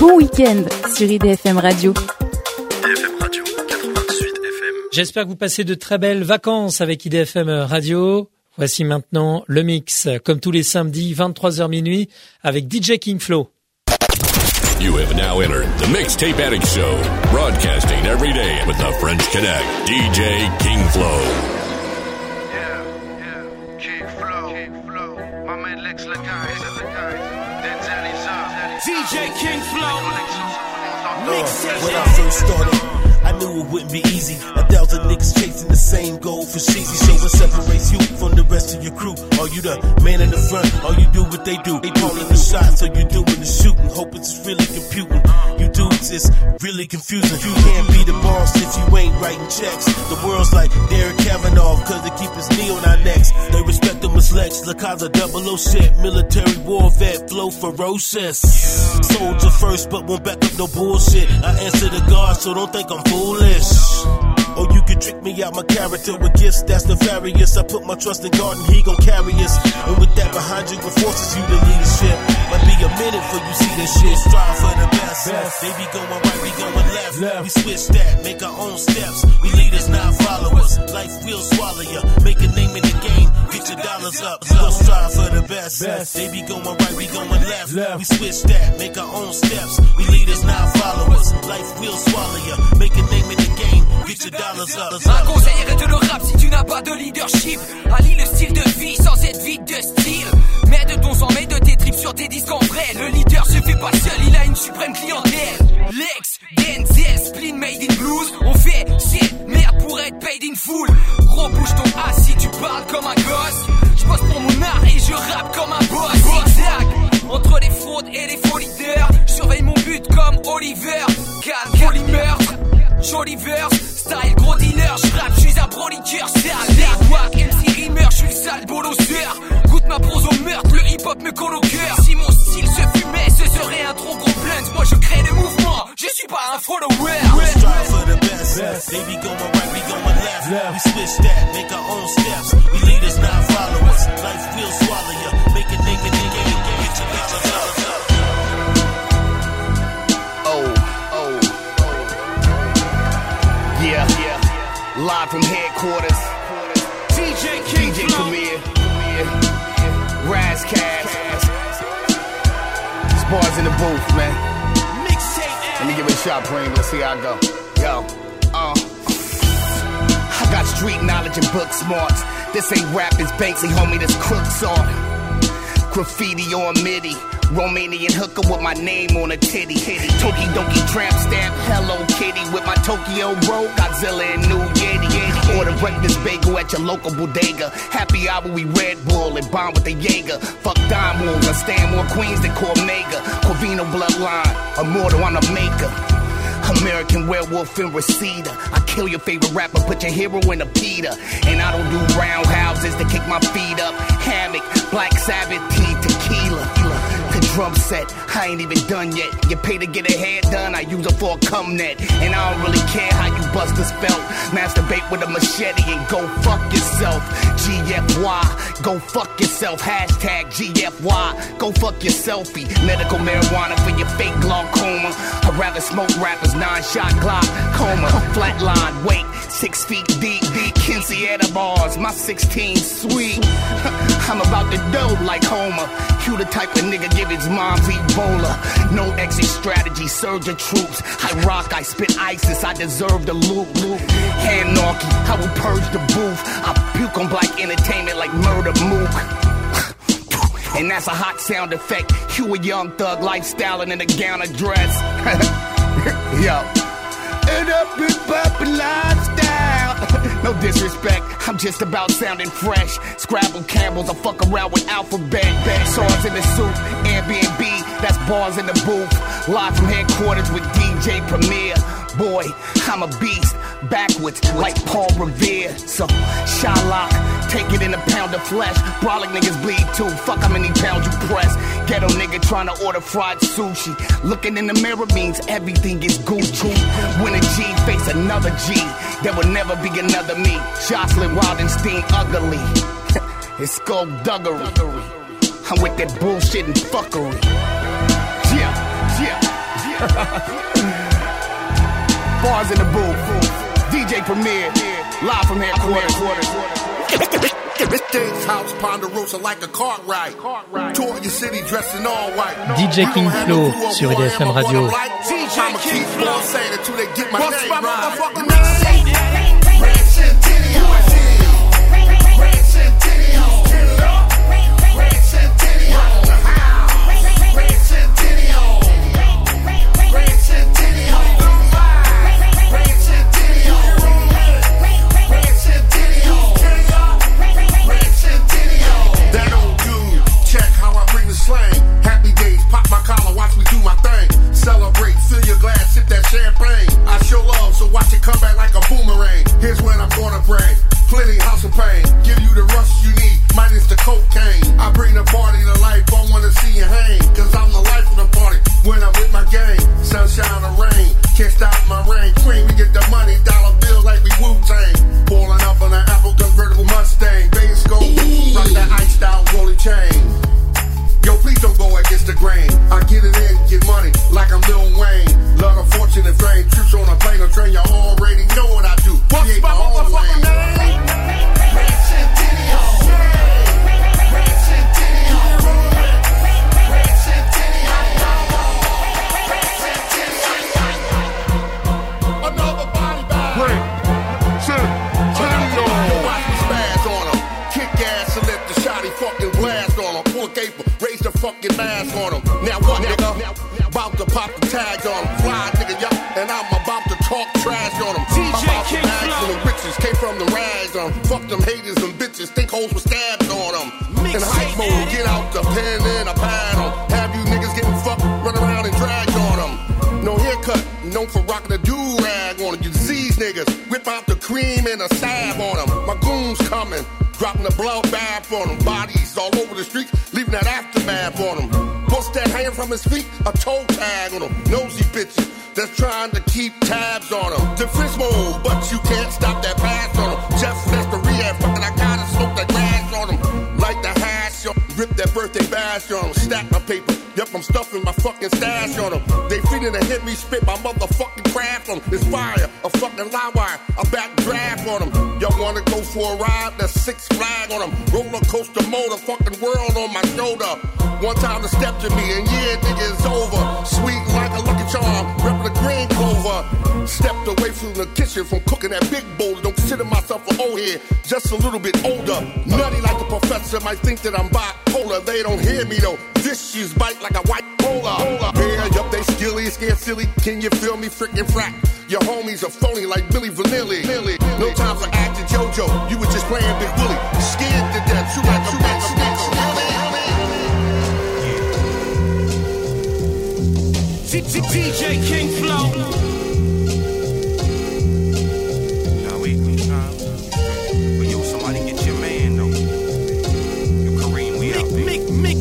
bon week-end sur IDFM Radio. IDFM Radio 88 FM. J'espère que vous passez de très belles vacances avec IDFM Radio. Voici maintenant le mix, comme tous les samedis, 23h minuit, avec DJ King Flo. You have now entered the Mixtape Addict Show, broadcasting every day with the French Connect, DJ King Flo. King Flo, my man Lex Lagaise, Denzel is up. DJ King Flo, Mixtape. When I first started, I knew it wouldn't be easy. 1,000 niggas chasing the same goal for cheesy. So what separates you from the rest of your crew? Are you the man in the front? Or you do what they do? They calling the shots, so you doing the shooting. Hope it's really computing. You dudes, it's really confusing. You can't be the boss if you ain't writing checks. The world's like Derek Kavanaugh, cause they keep his knee on our necks. They respect him as Lex, Lakaza 00 shit. Military war vet, flow ferocious. Soldier first, but won't back up no bullshit. I answer to God, so don't think I'm foolish. Or you can trick me out my character with gifts that's nefarious. I put my trust in God and he gon' carry us. And with that behind you, it forces you to leadership. Might be a minute before you see this shit. Strive for the best. They be going right, we going left. We switch that, make our own steps. We leaders, not followers. Life will swallow ya. Make a name in the game, get your dollars up. We'll strive for the best. They be going right, we going left. We switch that, make our own steps. We leaders, not followers. Life will swallow ya. Make a name in the game, get your dollars up. Un conseil, arrête le rap si tu n'as pas de leadership. Allie le style de vie sans être vide de style. Mets de ton sang, mets de tes tripes sur tes disques en vrai. Le leader se fait pas seul, il a une suprême clientèle. Lex, Denzel, Spleen, Made in Blues. On fait shit, merde pour être paid in full. Gros bouge ton ass si tu parles comme un gosse. J'bosse pour mon art et je rappe comme un boss. Zigzag, entre les fraudes et les faux leaders. Surveille mon but comme Oliver. Calme, folie meurtre. Joli verse, style gros dealer, j'rappe, j'suis un broliqueur sale. Les wack, MC Rimmer, j'suis le sale bolosseur. Goûte ma prose au meurtre, le hip hop me colle au cœur. Si mon style se fumait, ce serait un trop gros blunt. Moi je crée le mouvement, je suis pas un follower. Strive for the best. They be going right, we going left. We switch that, make our own steps. We leaders, not followers. Life will swallow ya. Make a nigga, get your dollars up. Yeah, live from headquarters. DJ Premier, Razzcast. Spars in the booth, man. Let me give it a shot, Preem. Let's see how I go. Yo, I got street knowledge and book smarts. This ain't rap, it's Banksy, homie, this crooks art. Graffiti on MIDI. Romanian hooker with my name on a titty. Toki Doki tramp stamp, Hello Kitty. With my Tokyo bro, Godzilla and New Yeti. Order breakfast bagel at your local bodega. Happy hour, we Red Bull and bomb with the Jaeger. Fuck dime wolves, I stand more queens than Cormega. Corvino bloodline, immortal, I'm a maker. American werewolf in Reseda. I kill your favorite rapper, put your hero in a pita. And I don't do roundhouses to kick my feet up. Hammock, Black Sabbath, tea, tequila. The drum set, I ain't even done yet. You pay to get a hair done, I use it for a cum net. And I don't really care how you bust this belt. Masturbate with a machete and go fuck yourself. GFY, go fuck yourself. Hashtag GFY, go fuck your selfie. Medical marijuana for your fake glaucoma. I'd rather smoke rappers, 9-shot glaucoma. Flatline, wait, 6 feet deep. Kinsey at the bars, my 16 sweet. I'm about to dope like Homer. You the type of nigga give his mom's Ebola. No exit strategy, surge your troops. I rock, I spit ISIS, I deserve the loop. Anarchy, I will purge the booth. I puke on black entertainment like Murder Mook. And that's a hot sound effect. You a young thug lifestyling in a gown of dress. Yo. And up in poppin' lifestyle. No disrespect, I'm just about sounding fresh. Scrabble Campbells, I fuck around with Alphabet. Swords in the suit, Airbnb, that's bars in the booth. Live from headquarters with DJ Premier. Boy, I'm a beast, backwards like Paul Revere. So, Shylock, take it in a pound of flesh. Brolic niggas bleed too, fuck how many pounds you press. Ghetto nigga trying to order fried sushi. Looking in the mirror means everything is Gucci. When a G face another G, there will never be another me. Jocelyn Wildenstein ugly. It's skullduggery. I'm with that bullshit and fuckery. Yeah. Bars in the booth. DJ Premier, live from headquarters. This Dave's house, Ponderosa like a cart ride. Tour your city dressed in all white. DJ King Flo sur IDFM Radio. I'ma keep on saying it till they get my name right. Happy days, pop my collar, watch me do my thing. Celebrate, fill your glass, sip that champagne. I show love, so watch it come back like a boomerang. Here's what I'm gonna bring, plenty house of pain. Give you the rush you need, minus the cocaine. I bring the party to life, I wanna see you hang. Cause I'm the life of the party, when I'm with my gang. Sunshine or rain, can't stop my rain. Queen, we get the money, dollar bills like we Wu-Tang. Pulling up on an Apple convertible Mustang. Base go, rock that iced out rolling chain. Yo, please don't go against the grain. I get it in, get money, like I'm Lil Wayne. Love of fortune and fame. Trips on a plane or train, you already know what I do. What's my motherfucking name? Red Centennial. Red Centennial. Red Centennial. Red Centennial. Another body bag. Red Centennial. Yo, watch me spaz on them. Kick ass and let the shotty fucking blast on them. Pull a caper. Raise the fucking mask on them. Now what, nigga? About to pop the tags on them. Fly, nigga, yup. And I'm about to talk trash on them. DJ King Flo. The riches came from the rags on them. Fuck them haters and bitches. Think hoes with stabs on them. In hype mode, get out the pen and a pad on. Have you niggas getting fucked, run around and dragged on them. No haircut, known for rocking a do-rag on them. You disease niggas, whip out the cream and a salve on them. My goons coming. Dropping the blood bath on them. Bodies all over the streets, leaving that aftermath on them. Bust that hand from his feet, a toe tag on them. Nosy bitches that's trying to keep tabs on them. Defense mode, but you can't stop that pass on them. Jeff, that's the rehab, fucking I gotta smoke that grass on them. Like the hash, yo, rip that birthday bash on them. Stack my paper, yup, I'm stuffing my fucking stash on them. They feeding to hit me, spit my motherfucking craft on them. It's fire, a fucking live wire, a back draft on them. Y'all wanna go for a ride? That's Six Flag on them. Roller coaster motor, fucking world on my shoulder. One time to step to me and yeah, nigga, it's over. Sweet like a Lucky Charm, reppin' the green clover. Stepped away from the kitchen from cooking that big boulder. Don't consider myself an old head, just a little bit older. Nutty like the professor, might think that I'm bipolar. They don't hear me though. Vicious bite like a white polar. Yeah, yup, they skilly, scared silly. Can you feel me? Frickin' frack. Your homies are phony like Billy Vanilli. No time for acting JoJo. You was just playing Big Willie. Scared to death. You like a bitch. DJ King Flo. Now wait, but yo, somebody get your man though. Yo, Kareem, we out there.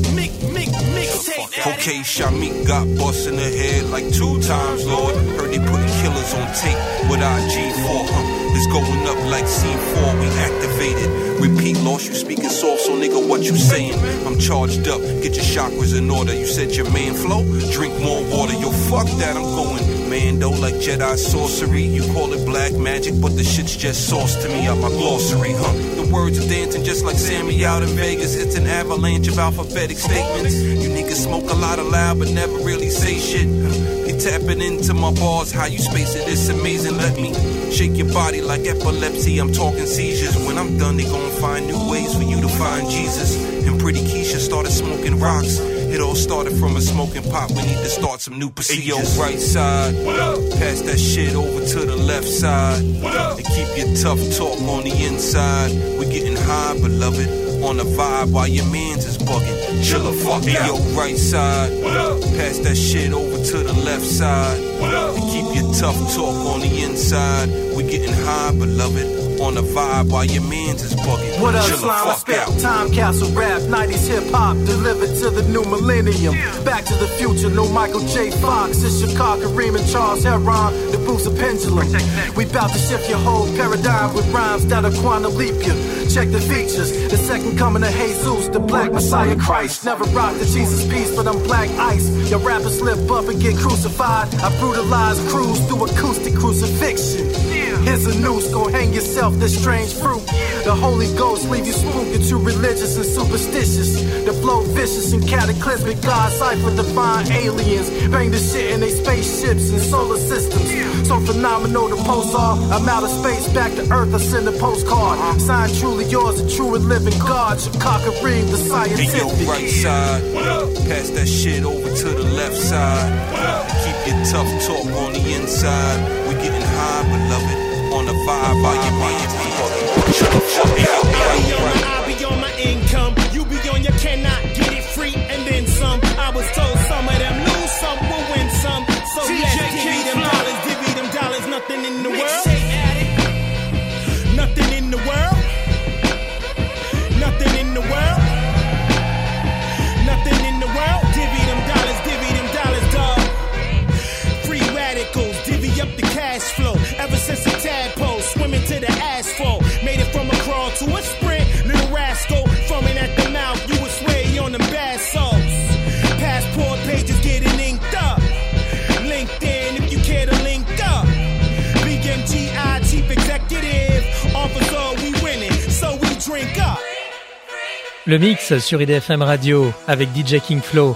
Okay, Shamik got bust in the head like 2 times, Lord. Heard they putting killers on tape with IG4. It's going up like C4, we activated. Repeat, lost you speaking soft, so nigga, what you saying? I'm charged up, get your chakras in order. You said your man flow, drink more water. Yo, fuck that, I'm going Mando like Jedi sorcery. You call it black magic, but the shit's just sauce to me out my glossary, The words are dancing just like Sammy out in Vegas. It's an avalanche of alphabetic statements. You niggas smoke a lot of loud, but never really say shit. You tapping into my bars, how you space it, it's amazing. Let me shake your body like epilepsy, I'm talking seizures. When I'm done, they gon' find new ways for you to find Jesus. And Pretty Keisha started smoking rocks. It all started from a smoking pot. We need to start some new procedures. Hey, yo, right side, what up? Pass that shit over to the left side. What up? And keep your tough talk on the inside. We're getting high, beloved, on the vibe while your mans is bugging. Chill the fuck out. Yo, right side, what up? Pass that shit over to the left side. What up? And keep your tough talk on the inside. We're getting high, beloved, On a vibe while your mans is bugging. What up, Chill the slime? I fuck spit out. time capsule rap, 90s hip hop, delivered to the new millennium. Back to the future, no Michael J. Fox. It's Chicago, Kareem and Charles Heron, the boost of pendulum. We bout to shift your whole paradigm with rhymes that'll quantum leap you. Check the features, the second coming of Jesus, the black Messiah Christ. Never rock the Jesus piece, but I'm black ice. Your rappers slip up and get crucified. I brutalize crews through acoustic crucifixion. Here's a noose, go hang yourself, this strange fruit. The Holy Ghost leave you spooked, too religious and superstitious. The flow vicious and cataclysmic, God cipher define aliens. Bang the shit in they spaceships and solar systems. So phenomenal the posts are. I'm out of space, back to earth, I send a postcard. Signed truly yours, a true and living God. Chicago Ream, the scientific. Hey yo, right side, pass that shit over to the left side. Keep your tough talk on the inside. We getting high, beloved, on the vibe while your man's be bugging. I be on my income, you be on your cannot get it free and then some. I was told some of them lose some, will win some. So let's divvy them dollars, nothing in the world. Nothing in the world. Nothing in the world. Nothing in the world. Divvy them dollars, dog. Free radicals, divvy up the cash flow. Ever since a tadpole, swimming to the asphalt. Made it from a crawl to a sprint. Little rascal, foaming at the mouth. You would swear you on them bad salts. Passport pages getting inked up. LinkedIn if you care to link up. BMGI chief executive officer, we winning, so we drink up. Le mix sur IDFM Radio avec DJ King Flow.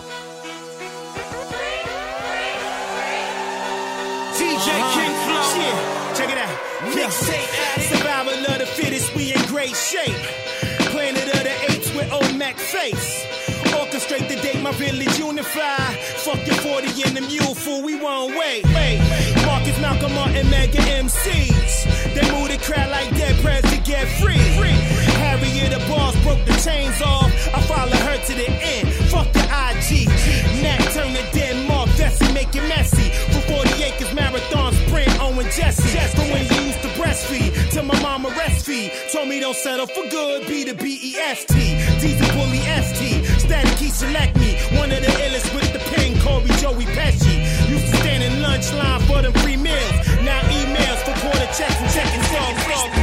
DJ King Flow. Yeah, check it out. Mixtape addict. Survival of the fittest, we in great shape. Planet of the apes with old Mac face. Orchestrate the day my village unify. Fuck your 40 and the mule fool, we won't wait. Marcus, Malcolm, Martin, Mega MCs. They move the crowd like dead prez to get free. Harriet the boss broke the chains off. I follow her to the end. Fuck the IG. Nat turn the dead Mark Vesey, make it messy. For 40 acres marathon sprint, Owen Jesse. From when you used to breastfeed to my mama breastfeed. Told me don't settle for good, be the BEST. D's a bully ST. Static Key select me. One of the illest with the pen, Corey Joey Pesci. Used to stand in lunch line for them free meals. Now emails for quarter checks and checking songs.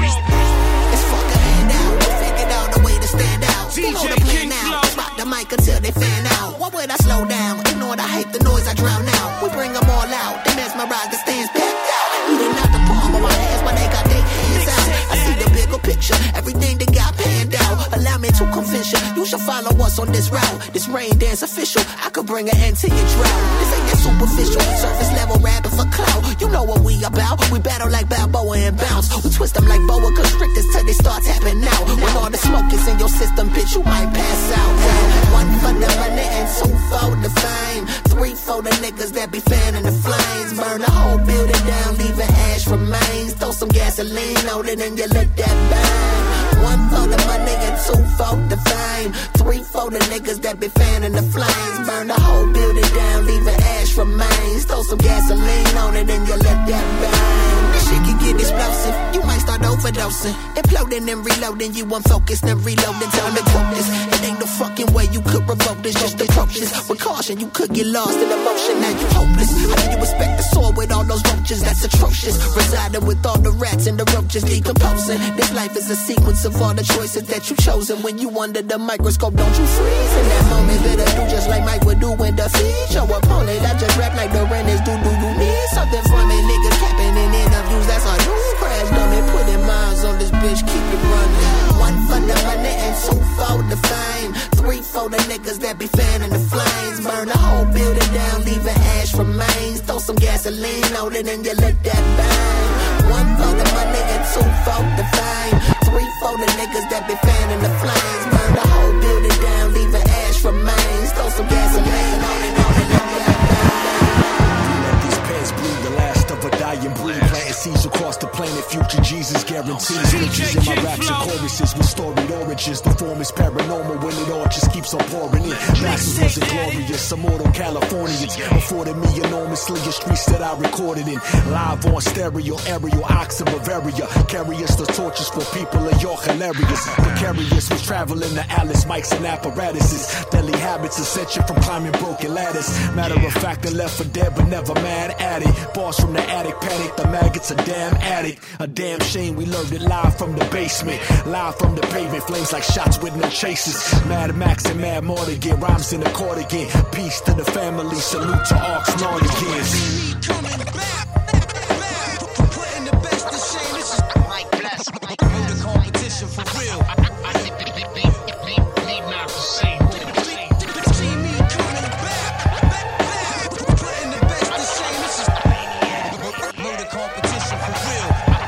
It's fucking hand out. Figured out a way to stand out. You know the plan now. Spot the mic until they fan out. Why would I slow down? Ignore I hate the noise, I drown out. We bring them all out. They mesmerize the stands packed out. Eating out the palm of my hands, but they got their hands out. I see the bigger picture. Everything they got panned out. Allow me to convince you. You should follow us on this route. This rain dance official. I could bring an end to your drought. This ain't that superficial. Surface level rapping for clout. You know what we about. We battle like Balboa and bounce. We twist them like boa constrictors till they start tapping out. When all the smoke is in your system, bitch, you might pass out. One for the money and two for the fame. Three for the niggas that be fanning the flames. Burn the whole building down, leaving ash remains. Throw some gasoline on it and you let that burn. One for the money and two for the fame. Three for the niggas that be fanning the flames. Burn the whole building down, leaving ash remains. Throw some gasoline on it and you let that burn. This shit can get explosive, you might start overdosing. Imploding and reloading, you unfocused and reloading. Time to quote this, it ain't no fucking way you could revoke this. Just approach this with caution, you could get lost in emotion. Now you hopeless, how do you expect the sword with all those roaches? That's atrocious, residing with all the rats and the roaches decomposing. This life is a sequence of all the choices that you chosen. When you under the microscope, don't you freeze. In that moment, better do just like Mike would do in defeat your opponent. I just rap like the Renners do. Do you need something from me? Niggas capping in interviews, that's all you crash dumb and putting miles on this bitch, keep it running. One for the money and two for the fame. Three for the niggas that be fanning the flames. Burn the whole building down, leaving ash remains. Throw some gasoline on it and you let that burn. One for the money and two for the fame. Three for the niggas that be fanning the flames. Burn the whole building down, leaving ash remains. Throw some gasoline on it and let that burn. Let these pens bleed, the last of a dying breed. Planting seeds across the planet, future Jesus guarantees. Riches in my raps and choruses with storied origins. inches. The form is paranormal when it all just keeps on pouring in. Masters wasn't glorious, immortal Californians afforded me enormously the streets that I recorded in. Live on stereo, aerial, ox of Bavaria. Carry us the torches for people of your hilarious. Precarious was traveling to Alice, mics and apparatuses. Deadly habits ascension from climbing broken ladders. Matter of fact, I left for dead but never mad at it. Bars from the attic, panic, the maggots a damn addict. A damn shame we learned it live from the basement. Live from the pavement, flames like shots with no chases. Mad Max and Mad Mortigan, rhymes in the cardigan. Peace to the family, salute to Arcs Nauticans. Coming back, putting the best to shame. This is Mike Bless, the competition for real. See me coming back, putting the best to shame. This is murder competition for real.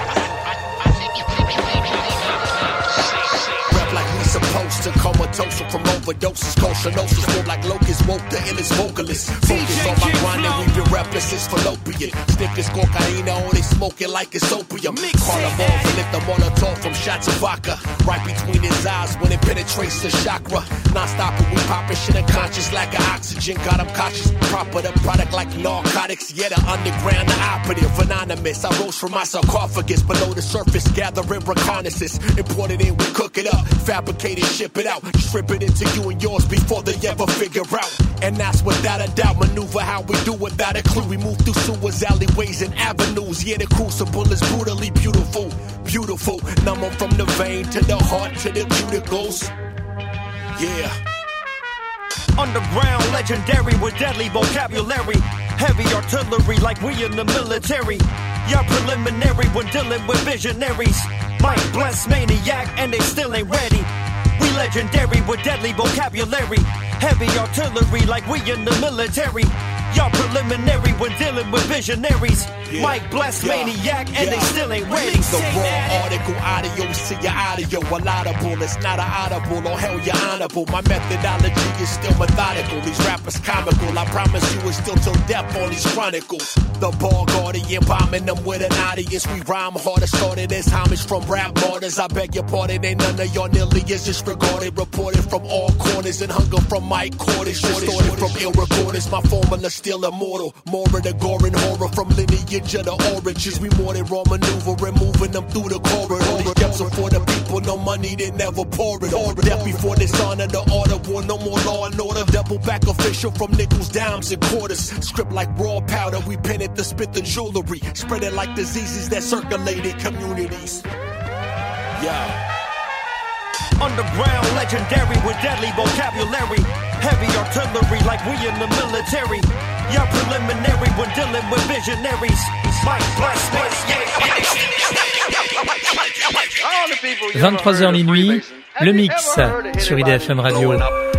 Rap like we supposed to, comatose from overdoses, colchinosis, more like locusts, woke the illest vocalist. Focus on my grind and we been reckless, it's fallopian. Stick as cocaina, only smoking like it's opium. Call them off and lift the Molotov from shots of vodka. Right between his eyes when it penetrates the chakra. Non-stop, we popping shit unconscious, lack of oxygen. Got him cautious, proper the product like narcotics. Yeah, the underground, the operative, anonymous. I rose from my sarcophagus below the surface, gathering reconnaissance. Imported in, we cook it up, fabricate it, ship it out. Strip it into you and yours before they ever figure out. And that's without a doubt, maneuver how we do without a clue. We move through sewers, alleyways, and avenues. Yeah, the crucible is brutally beautiful, beautiful. Numb 'em from the vein to the heart to the cuticles. Yeah. Underground, legendary with deadly vocabulary. Heavy artillery like we in the military. Y'all preliminary when dealing with visionaries. Mike Bless, maniac, and they still ain't ready. We legendary with deadly vocabulary. Heavy artillery like we in the military. Y'all preliminary when dealing with visionaries. Yeah. Mike Bless, maniac, and they still ain't ready. The raw article audio to your audio. A laudable, it's not an audible. Oh hell, you're honorable. My methodology is still methodical. These rappers comical. I promise you it's still till death on these chronicles. The ball guardian, bombing them with an audience. We rhyme harder, started as homage from rap martyrs. I beg your pardon, ain't none of y'all nearly as disregarded. Reported from all corners and hunger from Mike Cordish. Distorted from ill recorders. My formula still immortal. More of the gore and horror from lineage of the oranges. We more than raw maneuvering, moving them through the corridor. Depths are for the people, no money, they never pour it. Death before dishonor, the order war, no more law and order. Double back official from nickels, dimes, and quarters. Script like raw powder, we pen it to spit the jewelry. Spread it like diseases that circulate in communities. Yeah. Underground, legendary with deadly vocabulary. Heavy artillery like we in the military. Y'all preliminary when dealing with visionaries. Mike Bless, 23h minuit, le mix sur IDFM Radio.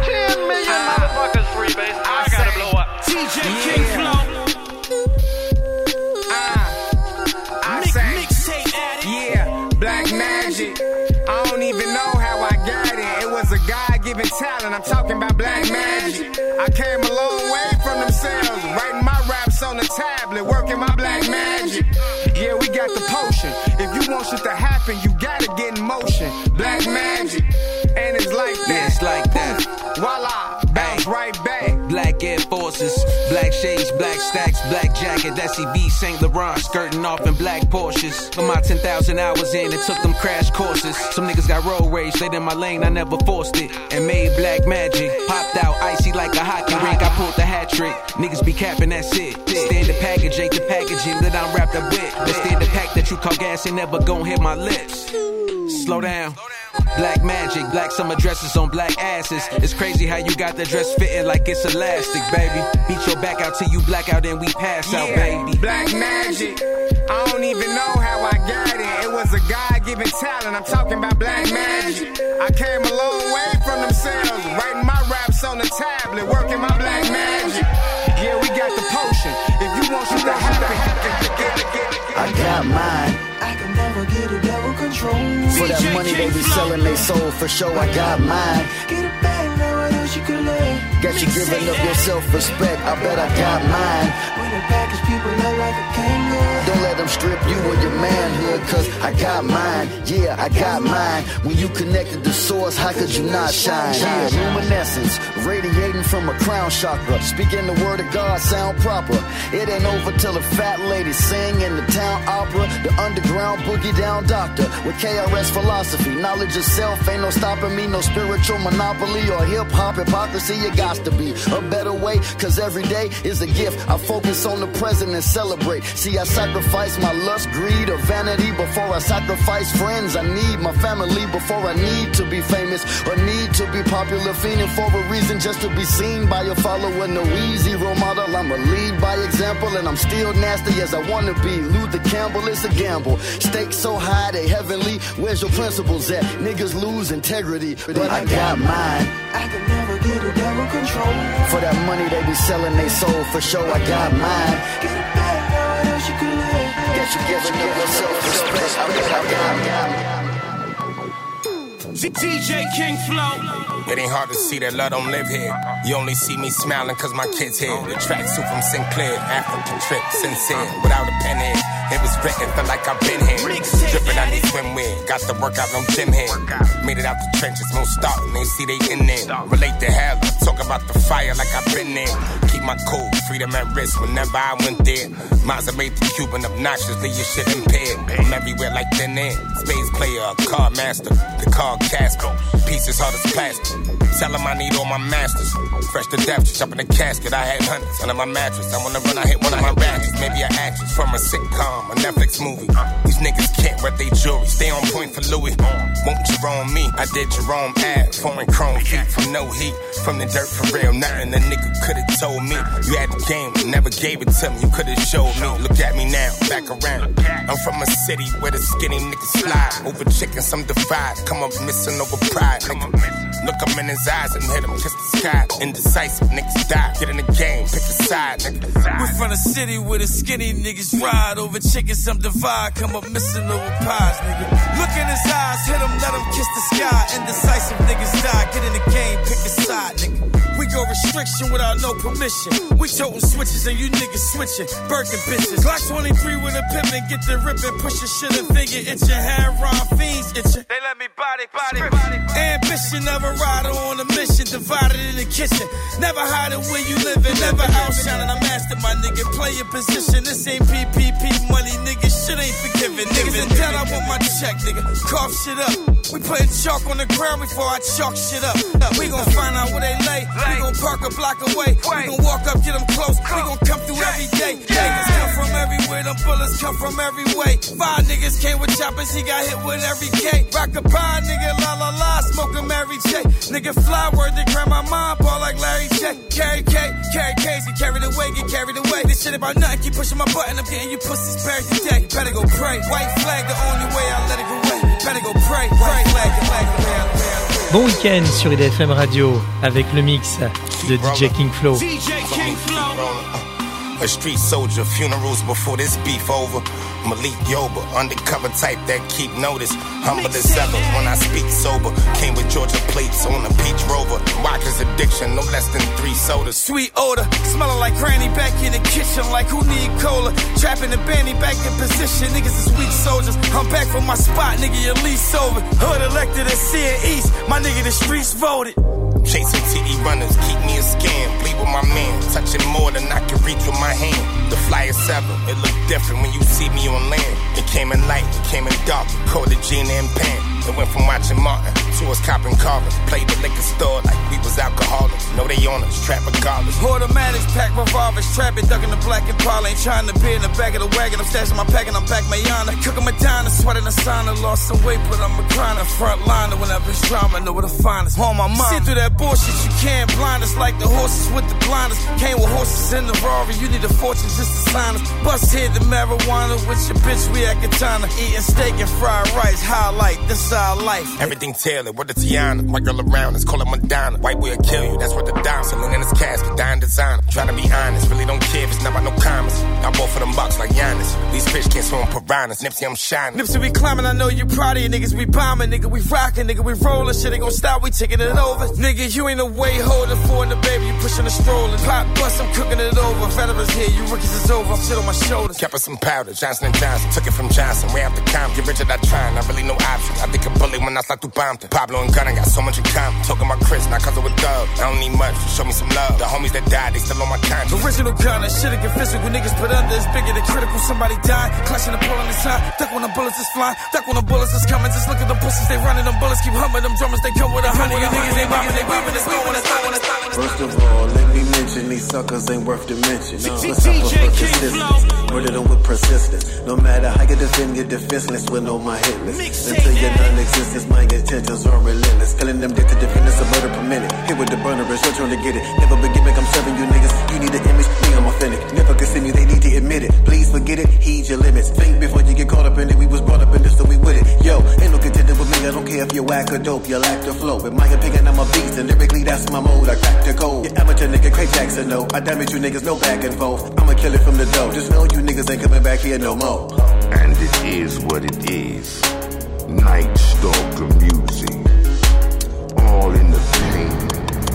Black magic. I don't even know how I got it. It was a God-given talent. I'm talking about black magic. I came a long way from themselves, writing my raps on the tablet, working my black magic. Yeah, we got the potion. If you want shit to happen, you gotta get in motion. Black magic, and it's like that. Yeah, it's like that. Voila, bounce right back. Black Air Forces, black shades, black stacks, black jacket, SCB, St. Laurent, skirting off in black Porsches. For my 10,000 hours in, it took them crash courses. Some niggas got road rage, stayed in my lane, I never forced it. And made black magic, popped out icy like a hockey rink, I pulled the hat trick. Niggas be capping, that's it. Standard package ain't the packaging that I'm wrapped up with. The standard pack that you call gas ain't never gon' hit my lips. Slow down. Black magic, black summer dresses on black asses. It's crazy how you got the dress fitting like it's elastic, baby. Beat your back out till you black out and we pass out, baby. Black magic, I don't even know how I got it. It was a God-given talent, I'm talking about black magic. I came a long way from themselves, writing my raps on the tablet, working my black magic. Yeah, we got the potion. If you want shit to happen, I got mine. I can never get it, never control. For that money they be selling they soul for sure. I got mine. Get it back, now what else you could lay? Got you giving up your self-respect. I bet I got mine. When the package people look like a kangaroo. Don't let them strip you of your manhood, cause I got mine. Yeah, I got mine. When you connected to source, how could you not shine? Yeah, luminescence, radiating from a crown chakra. Speaking the word of God, sound proper. It ain't over till a fat lady sing in the town opera. The underground boogie down doctor with KRS philosophy. Knowledge of self, ain't no stopping me. No spiritual monopoly or hip-hop hypocrisy. It got to be a better way, cause every day is a gift. I focus on the present and celebrate. See, I sacrifice my lust, greed, or vanity before I sacrifice friends. I need my family before I need to be famous or need to be popular. Fiending for a reason just to be seen by a follower. No easy role model, I'ma lead by example. And I'm still nasty as I wanna be. Luther Campbell, it's a gamble. Stakes so high, they heavenly. Where's your principles at? Niggas lose integrity, but I got mine. I can never get it under control. For that money they be selling they soul, for sure I got mine. Get it back, now what else you could live? Get you giving up your self-respect. I got DJ King Flow. It ain't hard to see that love don't live here. You only see me smiling cause my kids here. The tracksuit from Sinclair, African trip, sincere. Without a pen here, it was written, felt like I've been here. Dripping out these swimwear, got the workout, no gym here. Made it out the trenches, no starting, they see they in there. Relate to hell, talk about the fire like I've been there. Keep my cool, freedom at risk whenever I went there. Mazda made the Cuban obnoxious, leave your shit impaired. I'm everywhere like thin air. Space player, car master, the car casket. Pieces hard as plastic. Tell them I need all my masters. Fresh to death, just up in the casket. I had hundreds under my mattress. I wanna run, I hit one of my ratchets. Maybe an actress from a sitcom, a Netflix movie. These niggas can't wear their jewelry. Stay on point for Louis. Won't Jerome me? I did Jerome ad. Foreign chrome feet from no heat. From the dirt for real. Nothing the nigga could've told me. You had the game, never gave it to me. You could've showed me. Look at me now, back around. I'm from a city where the skinny niggas slide. Over chicken, some divide. Come up missing over pride. Nigga, look him in his eyes and hit him, kiss the sky. Indecisive, niggas die. Get in the game, pick a side, nigga. We're from a city where the skinny niggas ride. Over chicken, some divide. Come up missing over pies, nigga. Look in his eyes, hit him, let him kiss the sky. Indecisive, niggas die. Get in the game, pick a side, nigga. We go restriction without no permission. We toting switches and you niggas switching. Birkin bitches. Glock 23 with a pimp and get the ripping. Push your shit and finger itching. Hand rhyme fiends itching. They let me body. Ambition of a rider on a mission. Divided in the kitchen. Never hiding where you living. Never outshining. I mastered my nigga. Play your position. This ain't PPP money, nigga. Shit ain't forgiven. Niggas in debt, I want my check, nigga. Cough shit up. We putting chalk on the ground before I chalk shit up. We gon' find out where they lay. We gon' park a block away. We gon' walk up, get them close. We gon' come through every day. Niggas come from everywhere. Them bullets come from every way. 5 niggas came with choppers. He got hit with every K. Rock a pie, nigga. La la la. Smoke him every day. Nigga fly word to grandma mom. Ball like Larry J. Carry K's. Get carried away. Get carried away. This shit about nothing. Keep pushing my button. I'm getting you pussies buried today. Better go pray. White flag the only way I let it go away. Better go pray. White flag the way. Bon week-end sur IDFM Radio avec le mix de DJ King Flow. A street soldier, funerals before this beef over. Malik Yoba, undercover type that keep notice. Humble as ever when I speak sober. Came with Georgia plates on a peach Rover. Walker's addiction, no less than 3 sodas. Sweet odor, smelling like granny back in the kitchen. Like who need cola? Trapping the bandy back in position. Niggas is weak soldiers. I'm back from my spot, nigga, your lease over. Hood elected and seeing east. My nigga, the streets voted. Chasing TD runners, keep me a scam. Bleed with my man, touching more than I can reach with my hand. The flyer 7, it look different when you see me on land. It came in light, it came in dark. Called it Gina and Pan. It went from watching Martin to us copping carbon. Played the liquor store like we was alcoholics. Know they on us, trap regardless. Automatics, pack revolvers, trapping, ducking the black and Impala. Ain't trying to be in the back of the wagon. I'm stashing my pack and I'm back Mayana. Cooking Madonna, sweating the sauna. Lost some weight, but I'm a grinder. Front liner whenever it's drama, know where to find us. On my mind. See through that bullshit, you can't blind us like the horses with the blinders. Came with horses in the Rari, you need a fortune just to sign us. Bust hit the marijuana with your bitch, we at Katana. Eating steak and fried rice, highlight, this is our life. Everything tailored, what the Tiana. White girl around us, call it Madonna. White boy will kill you, that's what the dime. Selling in his casket, dying designer. Trying to be honest, really don't care if it's not about no commas. I bought for them bucks like Giannis. These fish can't swim piranhas. Nipsey, I'm shining. Nipsey, we climbing, I know you proud of you niggas. We bombing, nigga, we rocking, nigga, we rolling. Shit ain't gon' stop, we taking it over. Nigga, you ain't no way holding for in the baby, you pushing the stroller. Pop bust, I'm cooking it over. Veterans here, you rookies is over. Shit on my shoulders. Kept us some powder, Johnson & Johnson. Took it from Johnson, way after Compton. Get rich at that time, not really no option. I think a bullet when I slide through Bompton. Pablo and Gunna got so much in common. Talking about Chris, not cause of a dub. I don't need much, show me some love. The homies that died, they still on my conscience. Original gunner, shit'll get physical. Niggas put under, it's bigger than critical. Somebody died, clutching the pull on the side. Duck when the bullets is flying, duck when the bullets is coming. Just look at them pussies, they running, them bullets keep humming. Them drummers, they come with 100. You niggas ain't bombing, they bombing, it's going, it's going, it's going. First of all, let me mention these suckers ain't worth the mention. Let's suffer for consistence, murder them with persistence. No matter how you defend your defenseless with no my hit list. Until your non-existence, my intentions are relentless. Killing them dead to defend us a murder per minute. Hit with the burner, but you're trying to get it. Never be gimmick, I'm serving you niggas. You need an image, me, I'm authentic. Never can see me, they need to admit it. Please forget it, heed your limits. Think before you get caught up in it. We was brought up in this, so we with it. Yo, ain't no contender with me, I don't care if you're whack or dope. You lack the flow. In my opinion, I'm a beast, and lyrically, that's my mode. I crack the code. You amateur nigga, Craig Jackson, no. I damage you niggas, no back and forth. I'ma kill it from the door. Just know you niggas ain't coming back here no more. And it is what it is. Night Stalker music. All in the pain.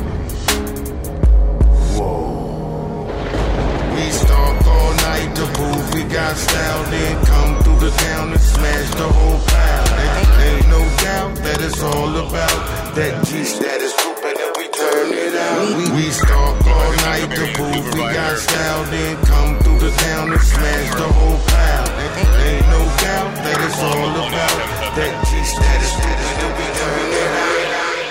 Whoa. We stalk all night to prove we got style. Then come through the town and smash the whole pile. Ain't no doubt that it's all about that G status trooping and we turn it out. We stalk all night to prove we got style. Then come through the town and smash the whole pile. Ain't no doubt that it's all about that G status trooping and we turn it out.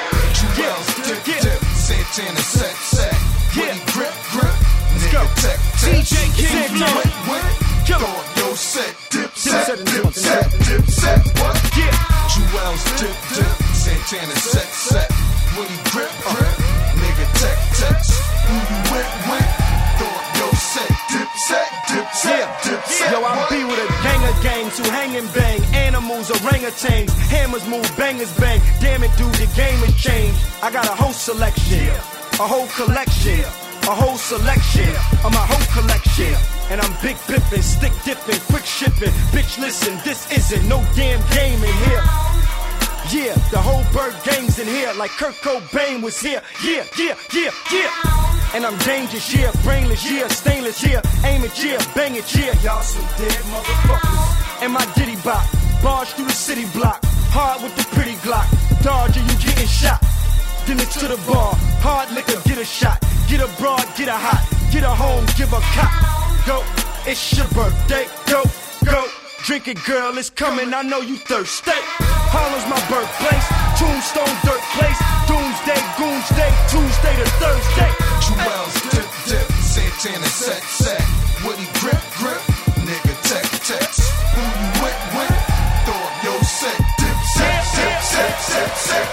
Dip, Santana, set, Woody, grip, nigga, tech, DJ King Flow, throw up your set, dip, set, what? Jewels, dip, Santana, set, Woody, grip, nigga, tech, who you with, throw up your set, dip, set. Yo, I be with a gang, two hang and bang, animals, orangutans, hammers move, bangers bang. Damn it, dude, the game has changed. I got a whole selection, a whole collection, a whole selection of my whole collection. And I'm big pippin', stick dipping, quick shipping. Bitch, listen, this isn't no damn game in here. Yeah, the whole bird gang's in here, like Kurt Cobain was here. Yeah. And I'm dangerous, yeah, brainless, yeah, stainless, yeah, aim it, yeah, bang it, yeah. Y'all some dead motherfuckers. And my ditty bop, barge through the city block, hard with the pretty Glock. Dodger, you getting shot. Then it's to the bar, hard liquor, get a shot. Get a broad, get a hot, get a home, give a cop. Go, it's your birthday, go. Drink it, girl, it's coming, I know you thirsty. Harlem's my birthplace, Tombstone, dirt place. Doomsday, Goonsday, Tuesday to Thursday. Jewels, dip, Santana, set, Woody, grip, nigga, tech, who you with, throw up your set, dip, set,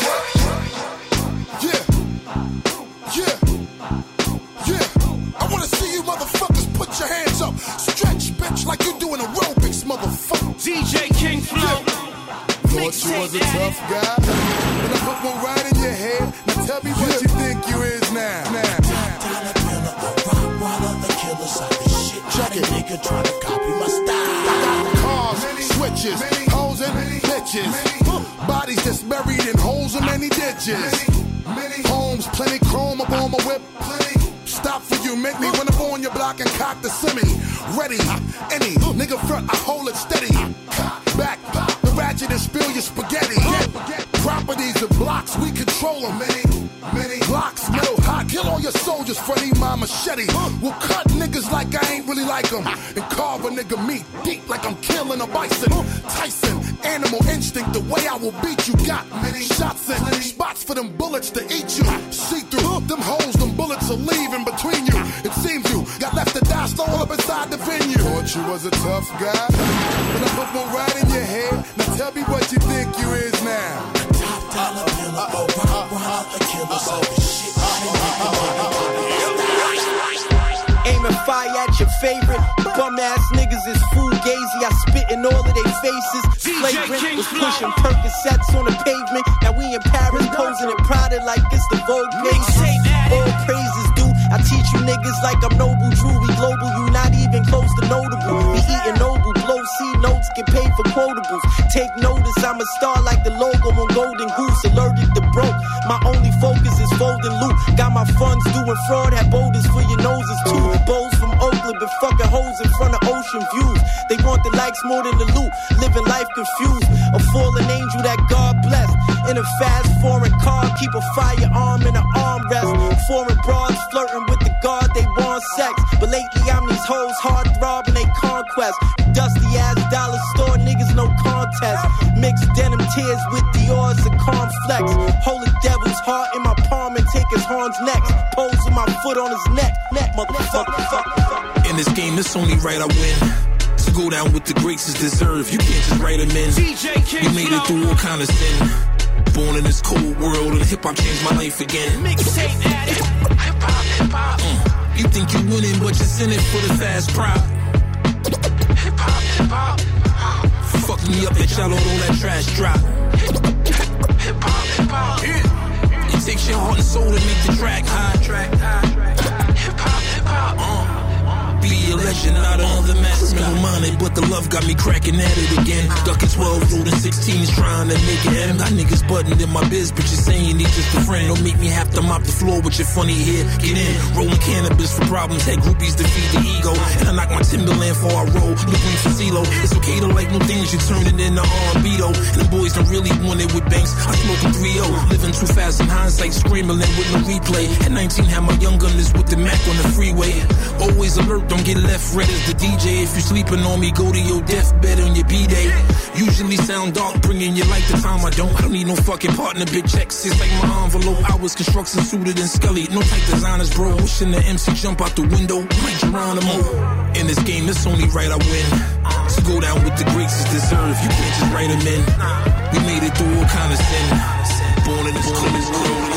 Yeah, I wanna see you motherfuckers put your hands up. Stretch, bitch, like you doing aerobics, motherfucker. DJ King Flow. Thought you was a tough guy, but I put one right in your head. Now tell me what you think you is now. Check it, nigga trying to copy my style. I got cars, switches, hoes and bitches. Bodies just buried in holes in many ditches. Homes, plenty chrome up on my whip. Stop for you, make me run up on your block and cock the semi. Ready, any nigga front, I hold it steady. Back, the ratchet and spill your spaghetti. Properties and blocks, we control them. Many blocks, metal hot, kill all your soldiers, Freddy, my machete. We'll cut niggas like I ain't really like them. And carve a nigga meat deep like I'm killing a bison. Tyson, animal instinct, the way I will beat you. Got many shots and spots for them bullets to eat you. See through them holes, them bullets are leaving between you. It seems you got left to die, stole up inside the venue. Thought you was a tough guy, but I put one right in your head. Now tell me what you think you is now. Top dollar killer, the killer, so shit. Aiming fire at your favorite. Bum ass niggas is fugazi. I spit in all of their faces. Flagrant was pushing Percocets on the pavement. Now we in Paris posing and prodded like it's the Vogue page. All praises due. I teach you niggas like I'm Noble Drew. We global, you not even close to notable. We eating noble, blow C notables. Take notice, I'm a star like the logo on Golden Goose. Allergic to broke, my only focus is folding loot. Got my funds doing fraud, have boulders for your noses too. Bows from Oakland, been fucking hoes in front of ocean views. They want the likes more than the loot, living life confused. A fallen angel that God blessed. In a fast foreign car, keep a firearm in an armrest. Foreign broads flirting with the guard, they want sex. But lately I'm these hoes hard throbbing they conquest. Dusty ass dollar store niggas, no contest. Mixed denim tears with Dior's a complex. Holy devil's heart in my palm and take his horns next. Pose with my foot on his neck, motherfucker. In this game, it's only right I win. To go down with the greats is deserved. You can't just write them in. We made it through all kind of sin. Born in this cold world and hip-hop changed my life again. Mixtape addict. Hip-hop, hip-hop. You think you're winning, but you're in it for the fast pride. Hip-hop, hip-hop. Fuck me up, let y'all all that trash drop. Hip-hop, hip-hop. It takes your heart and soul to make the track high. Hip-hop, hip-hop. Be a legend, not all the masses minded, but the love got me cracking at it again. Ducking 12, rolling 16s, trying to make it end. Got niggas buttoned in my biz, but you're saying he's just a friend. Don't make me have to mop the floor with your funny hair. Get in, rolling cannabis for problems, had groupies to feed the ego. And I knock my Timberland for I roll, looking for CeeLo. It's okay to like new things, you turn it into R&B though. And the boys don't really want it with banks. I smoke a 3-0, living too fast in hindsight, scrambling with no replay. At 19, had my young gunners with the Mac on the freeway. Always alert, don't get left red as the DJ. If you sleeping on me, go to your deathbed on your B-day. Usually sound dark, bringing you like the time I don't need no fucking partner, big checks. It's like my envelope. I was construction suited and Scully. No tight designers, bro. Wishing the MC jump out the window. Mike Geronimo. In this game, it's only right I win. To go down with the greats is deserved. You can't just write them in. We made it through all kind of sin. Born in this world.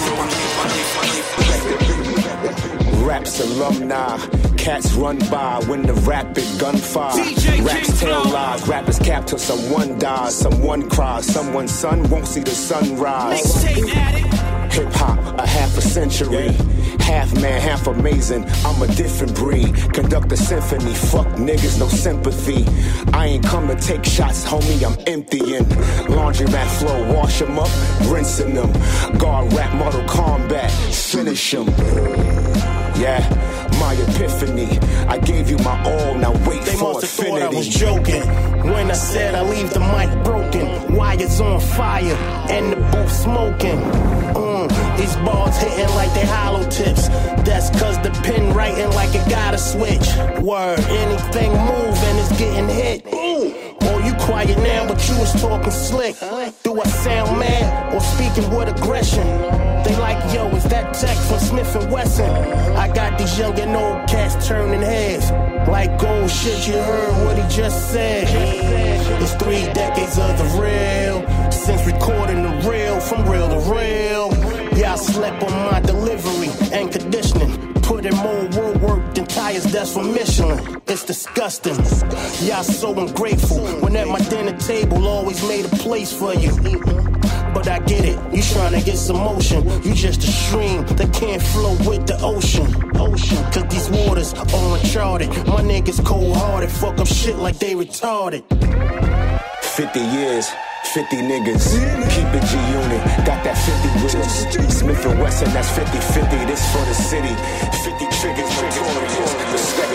Raps alumni, cats run by when the rapid gunfire. Raps tell lies, rappers cap till someone dies, someone cries, someone's son won't see the sunrise. Hip hop, a half a century. Half man, half amazing. I'm a different breed. Conduct a symphony. Fuck niggas, no sympathy. I ain't come to take shots, homie. I'm emptying. Laundry mat flow, wash them up, rinsing them. Guard rap, Mortal Kombat, finish them. Yeah, my epiphany. I gave you my all, now wait they for must have infinity. thought I was joking when I said I leave the mic broken. Wires on fire and the booth smoking. These balls hitting like they hollow tips. That's cause the pen writing like it gotta switch. Word, anything move and it's getting hit. Or you quiet now, but you was talking slick. Do I sound mad or speaking with aggression? They like, yo, is that tech from Smith & Wesson? I got these young and old cats turning heads. Like gold shit, you heard what he just said. It's 3 decades of the real. Since recording the real, from real to real. Y'all slept on my delivery and conditioning. Put in more road work than tires that's from Michelin. It's disgusting. Y'all so ungrateful. When at my dinner table, always made a place for you. But I get it, you tryna get some motion. You just a stream that can't flow with the ocean. Cause these waters are uncharted. My niggas cold-hearted, fuck up shit like they retarded. 50 years, 50 niggas. Keep it G-Unit, got that 50 with us. Smith & Wesson, that's 50-50. This for the city. 50 triggers, notorious. Respect.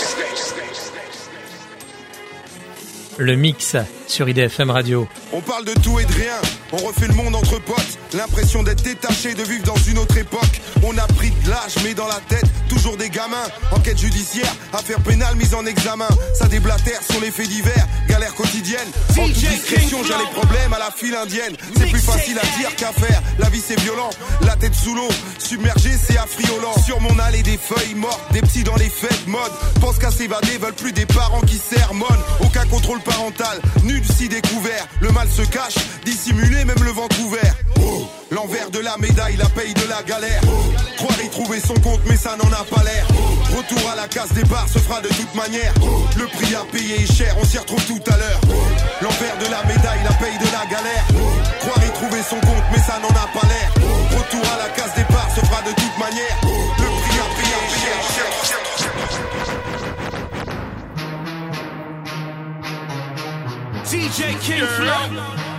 Le mix sur IDFM Radio. On parle de tout et de rien, on refait le monde entre potes. L'impression d'être détaché, de vivre dans une autre époque. On a pris de l'âge, mais dans la tête, toujours des gamins. Enquête judiciaire, affaire pénale, mise en examen. Ça déblatère sur les faits divers, galère quotidienne. En toute discrétion, j'ai les problèmes à la file indienne. C'est plus facile à dire qu'à faire, la vie c'est violent. La tête sous l'eau, submergé c'est affriolant. Sur mon allée des feuilles mortes, des petits dans les fêtes mode. Pense qu'à s'évader, veulent plus des parents qui sermonnent. Aucun contrôle parental, nul si découvert. Le mal se cache, dissimulé, même le ventre ouvert. L'envers de la médaille, la paye de la galère. Croire y trouver son compte, mais ça n'en a pas l'air. Retour à la case départ se fera de toute manière. Le prix à payer est cher, on s'y retrouve tout à l'heure. L'envers de la médaille, la paye de la galère. Croire y trouver son compte, mais ça n'en a pas l'air. Retour à la case départ se fera de toute manière. Le prix à payer est cher. DJ King Flow.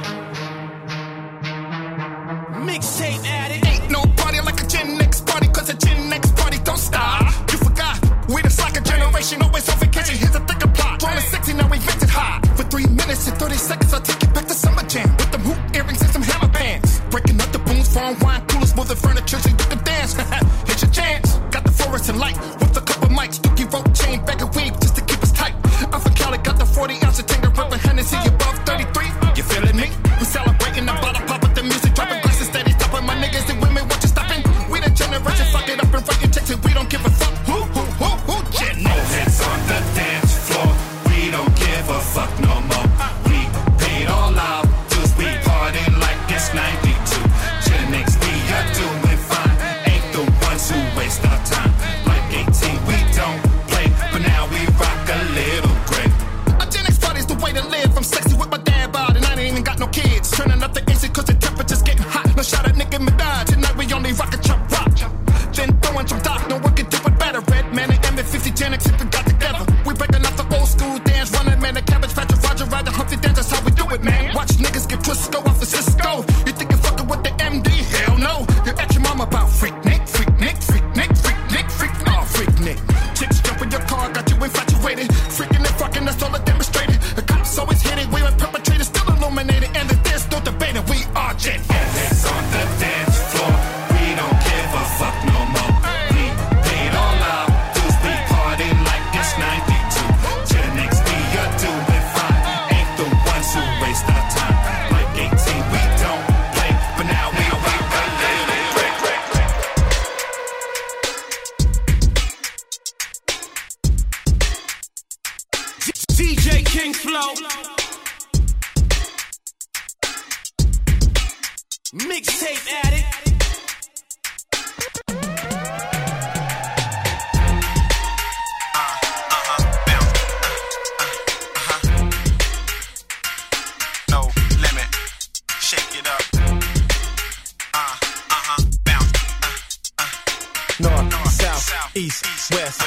Mixtape addict. Ain't no party like a Gen X party, cause a Gen X party don't stop. You forgot, we the soccer generation, always on vacation. Here's a thicker plot. Rolling 60, now we vented high. For 3 minutes and 30 seconds, I'll take you back to summer jam. With them hoop earrings and some hammer bands. Breaking up the booms, foreign wine coolers, moving furniture so you can dance. Hit your chance. Got the fluorescent light with a couple mics. Dookie rope chain, bag of weed just to keep us tight. I'm from Cali, got the 40 ounce of Tanger, ripping Hennessy above 33. You feeling me? We celebrating the bottle pop with the music dropping. Glasses steady stopping. My niggas and women, what you stopping? We the generation, fuck it up and write your checks and we don't give a fuck. Who? Gen No hits on the dance floor. We don't give a fuck no more. We paid all out, cause we partying like it's 92. Gen X, we are doing fine. Ain't the ones who waste our time. Like 18, we don't play, but now we rock a little great. A Gen X party's the way to live. I'm sexy with my dad bod and I ain't even got no kids. Turning up the AC cause the temperature's getting hot. No shot at Nicki Minaj. Tonight we only rock a chop rock. Then throwing some doc, no one can do it better. Red man and M50 Gen X if we got together. We breaking off the old school dance, running man, the Cabbage Patch, Roger, Ryder, Humpty Dance, that's how we do it, man. Watch niggas get Twisco off the Cisco. You think you're fucking with the MD? Hell no. You're at your mama about freak Nick, freak Nick, freak Nick, freak Nick, freak, oh, freak Nick. Chicks jump in your car, got you infatuated. Freaking and fucking, that's all I demonstrated. The cops always hit it, we were perpetrators, still illuminated. And there's no debating, we are Gen X. Hits on the dance floor. We don't give a fuck no more. We paid all out, cause we partying like it's 92. Gen X, we are doing fine. Ain't the ones who waste our time. Like 18, we don't play, but now we rock a little break. DJ King Flow. Mixtape addict. No limit, shake it up. Bounce. North, south, east, west.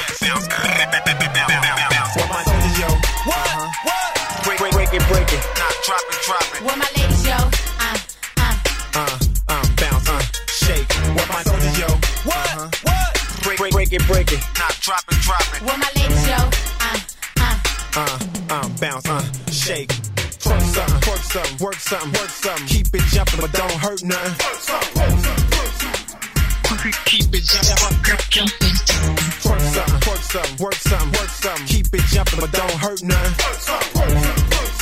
What my soldiers, yo? What? Break it. Nah, drop it. What my ladies, yo? Bounce, shake. What my soldiers, yo? Break it. Nah, drop it. What my ladies, yo? Bounce, shake. Twerk something, work something. Keep it jumping, but don't hurt nothing. Keep it jumping. Twerk something, work something. Keep it jumping, but don't hurt nothing.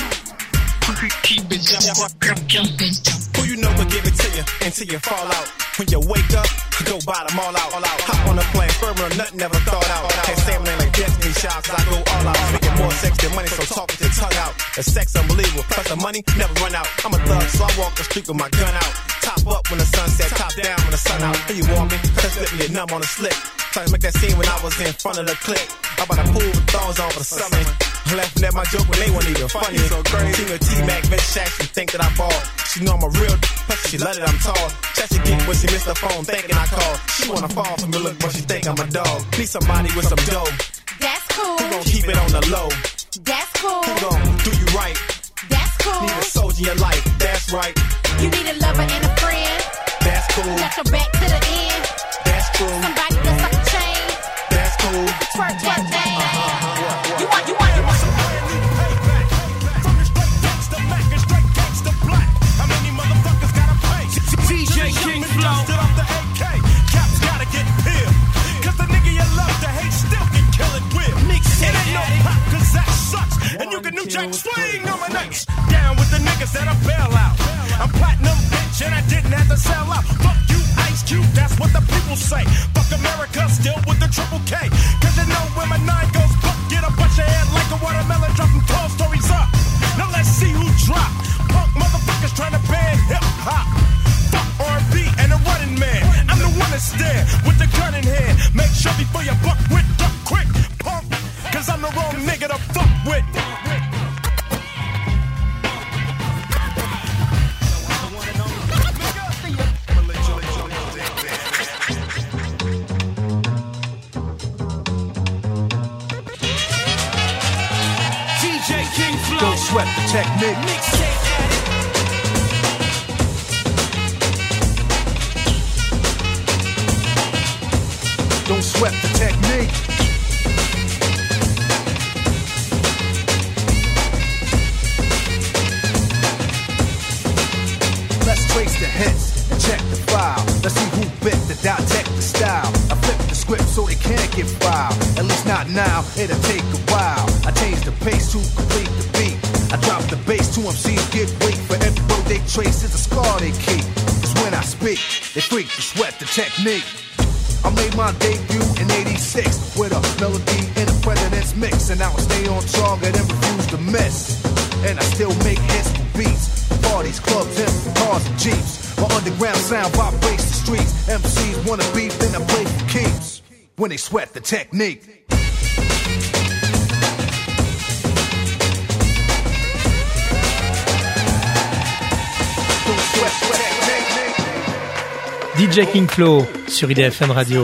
Keep it jumping. Who you know will give it to you until you fall out. When you wake up, go bottom all out. Hop on a plane, firmer, nothing never thought out. Can't say my name like Destiny Child, cause I go all out. Making more sex than money, so talk with your tongue out. The sex unbelievable, plus the money never run out. I'm a thug, so I walk the street with my gun out. Top up when the sun set, top down when the sun out. Hey, you want me? Cause slip me a numb on the slip. Trying to make that scene when I was in front of the clip. I'm about to pool with thongs on for the summer. Laughing at my joke when they weren't even funny. So crazy. Team of T-Mac, Vince Shack, she think that I ball. She know I'm a real plus she love that I'm tall. Chat she get when she missed the phone thinking I called. She wanna fall from me, look, but she think I'm a dog. Need somebody with some dough. That's cool. Who gon' keep it on the low? That's cool. Who gon' do you right? That's cool. Need a soldier in your life, that's right. You need a lover and a friend. That's cool. Got your back to the end. That's true. Somebody that's like a chain. That's cool. Twerk that thing. You want some payback from the straight gangsta Mac and straight gangsta Black. How many motherfuckers gotta pay? DJ King Flow stood off the AK. Cops gotta get peeled. Cause the nigga you love to hate still can kill it with. It ain't no pop cause that sucks. And you can New Jack swing on my nuts. Down with the niggas that I bail out. I'm platinum bitch and I didn't have to sell out. Fuck you Ice Cube, that's what the people say. Fuck America still with the triple K. Cause you know when my 9 goes buck, get a bunch of head like a watermelon, dropping 12 stories up. Now let's see who drop. Punk motherfuckers trying to ban hip hop. Fuck R&B and a running man. I'm the one that's there with the gun in hand. Make sure before you buck with duck quick, punk. Cause I'm the wrong nigga to fuck with. DJ King Flow. sweat the technique. Don't sweat the technique. Let's trace the hits and check the file. Let's see who bit the dissect the style. I flip the script so they can't get filed. At least not now, it'll take a while. I change the pace to complete the beat. I drop the bass to MCs get weak. For every road they trace is a scar they keep. Cause when I speak, they freak to sweat the technique. I made my debut in 86 with a melody in a president's mix. And now I stay on target and refuse to miss. And I still make hits for beats. Parties, clubs, and cars and jeeps. My underground sound vibrates the streets. MCs wanna beef, then I play for keeps. When they sweat the technique. Don't sweat the technique. DJ King Flo sur IDFM Radio.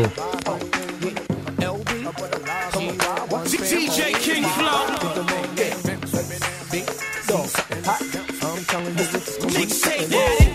DJ King Flo. Mixtape daddy.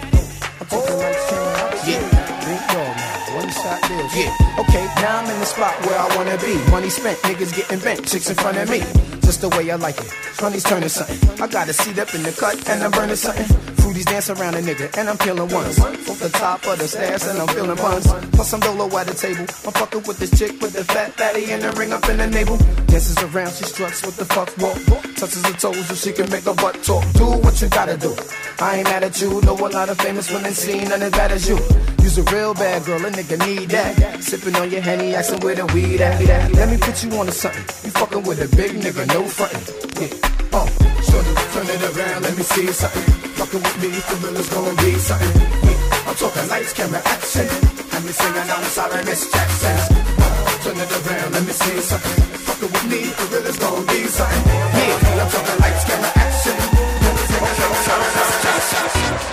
Yeah, okay, now I'm in the spot where I wanna be. Money spent, niggas getting bent, chicks in front of me. Just the way I like it. Money's turning something. I got a seat up in the cut and I'm burning something. Fruities dance around a nigga and I'm peeling ones. Off the top of the stairs and I'm feeling buns. Plus some dolo at the table. I'm fucking with this chick with the fat fatty and the ring up in the navel. Dances around, she struts with the fuck walk. Touches her toes so she can make her butt talk. Do what you gotta do. I ain't mad at you. Know a lot of famous women seen none as bad as you. You's a real bad girl, a nigga need that. Sipping on your Henny, asking where the weed at. Let me put you on to something. You fucking with a big nigga, no frontin'. Yeah, shorty, turn it around, let me see something. Fucking with me, the real is gonna be something. Yeah, I'm talking lights, camera, action. Let me sing and I'm sorry, Miss Jackson. Turn it around, let me see something. Fucking with me, the real is gonna be something. Yeah, I'm talking lights, camera, action. Let me sing and I'm sorry, Miss Jackson.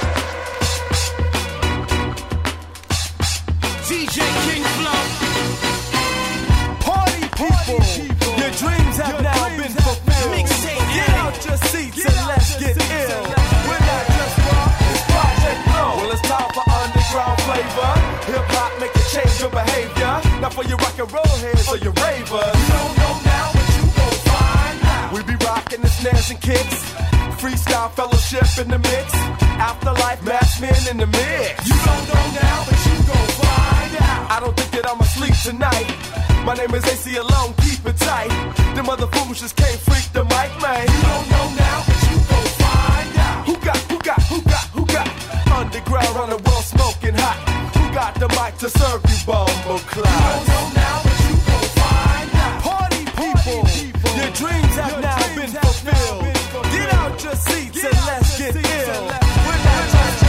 DJ King Flo. Party people, your dreams have now been fulfilled. Get out your seats and let's get ill. We're not just rock, it's Project Flow. Well, it's time for underground flavor. Hip hop make you change your behavior. Not for your rock and roll heads or your ravers. You don't know now, but you gon' find out. We be rocking the snares and kicks. Freestyle fellowship in the mix. Afterlife, mass men in the mix. You don't know now, but you gon' find out. I don't think that I'ma sleep tonight. My name is AC Alone, keep it tight. Them other fools just can't freak the mic, man. You don't know now, but you gon' find out. Who got underground on the world smoking hot? Who got the mic to serve you, bumble cloud? You don't know now, but you gon' find out. Party people, your dreams have now been fulfilled. Get out your seats and let's get ill. We're not just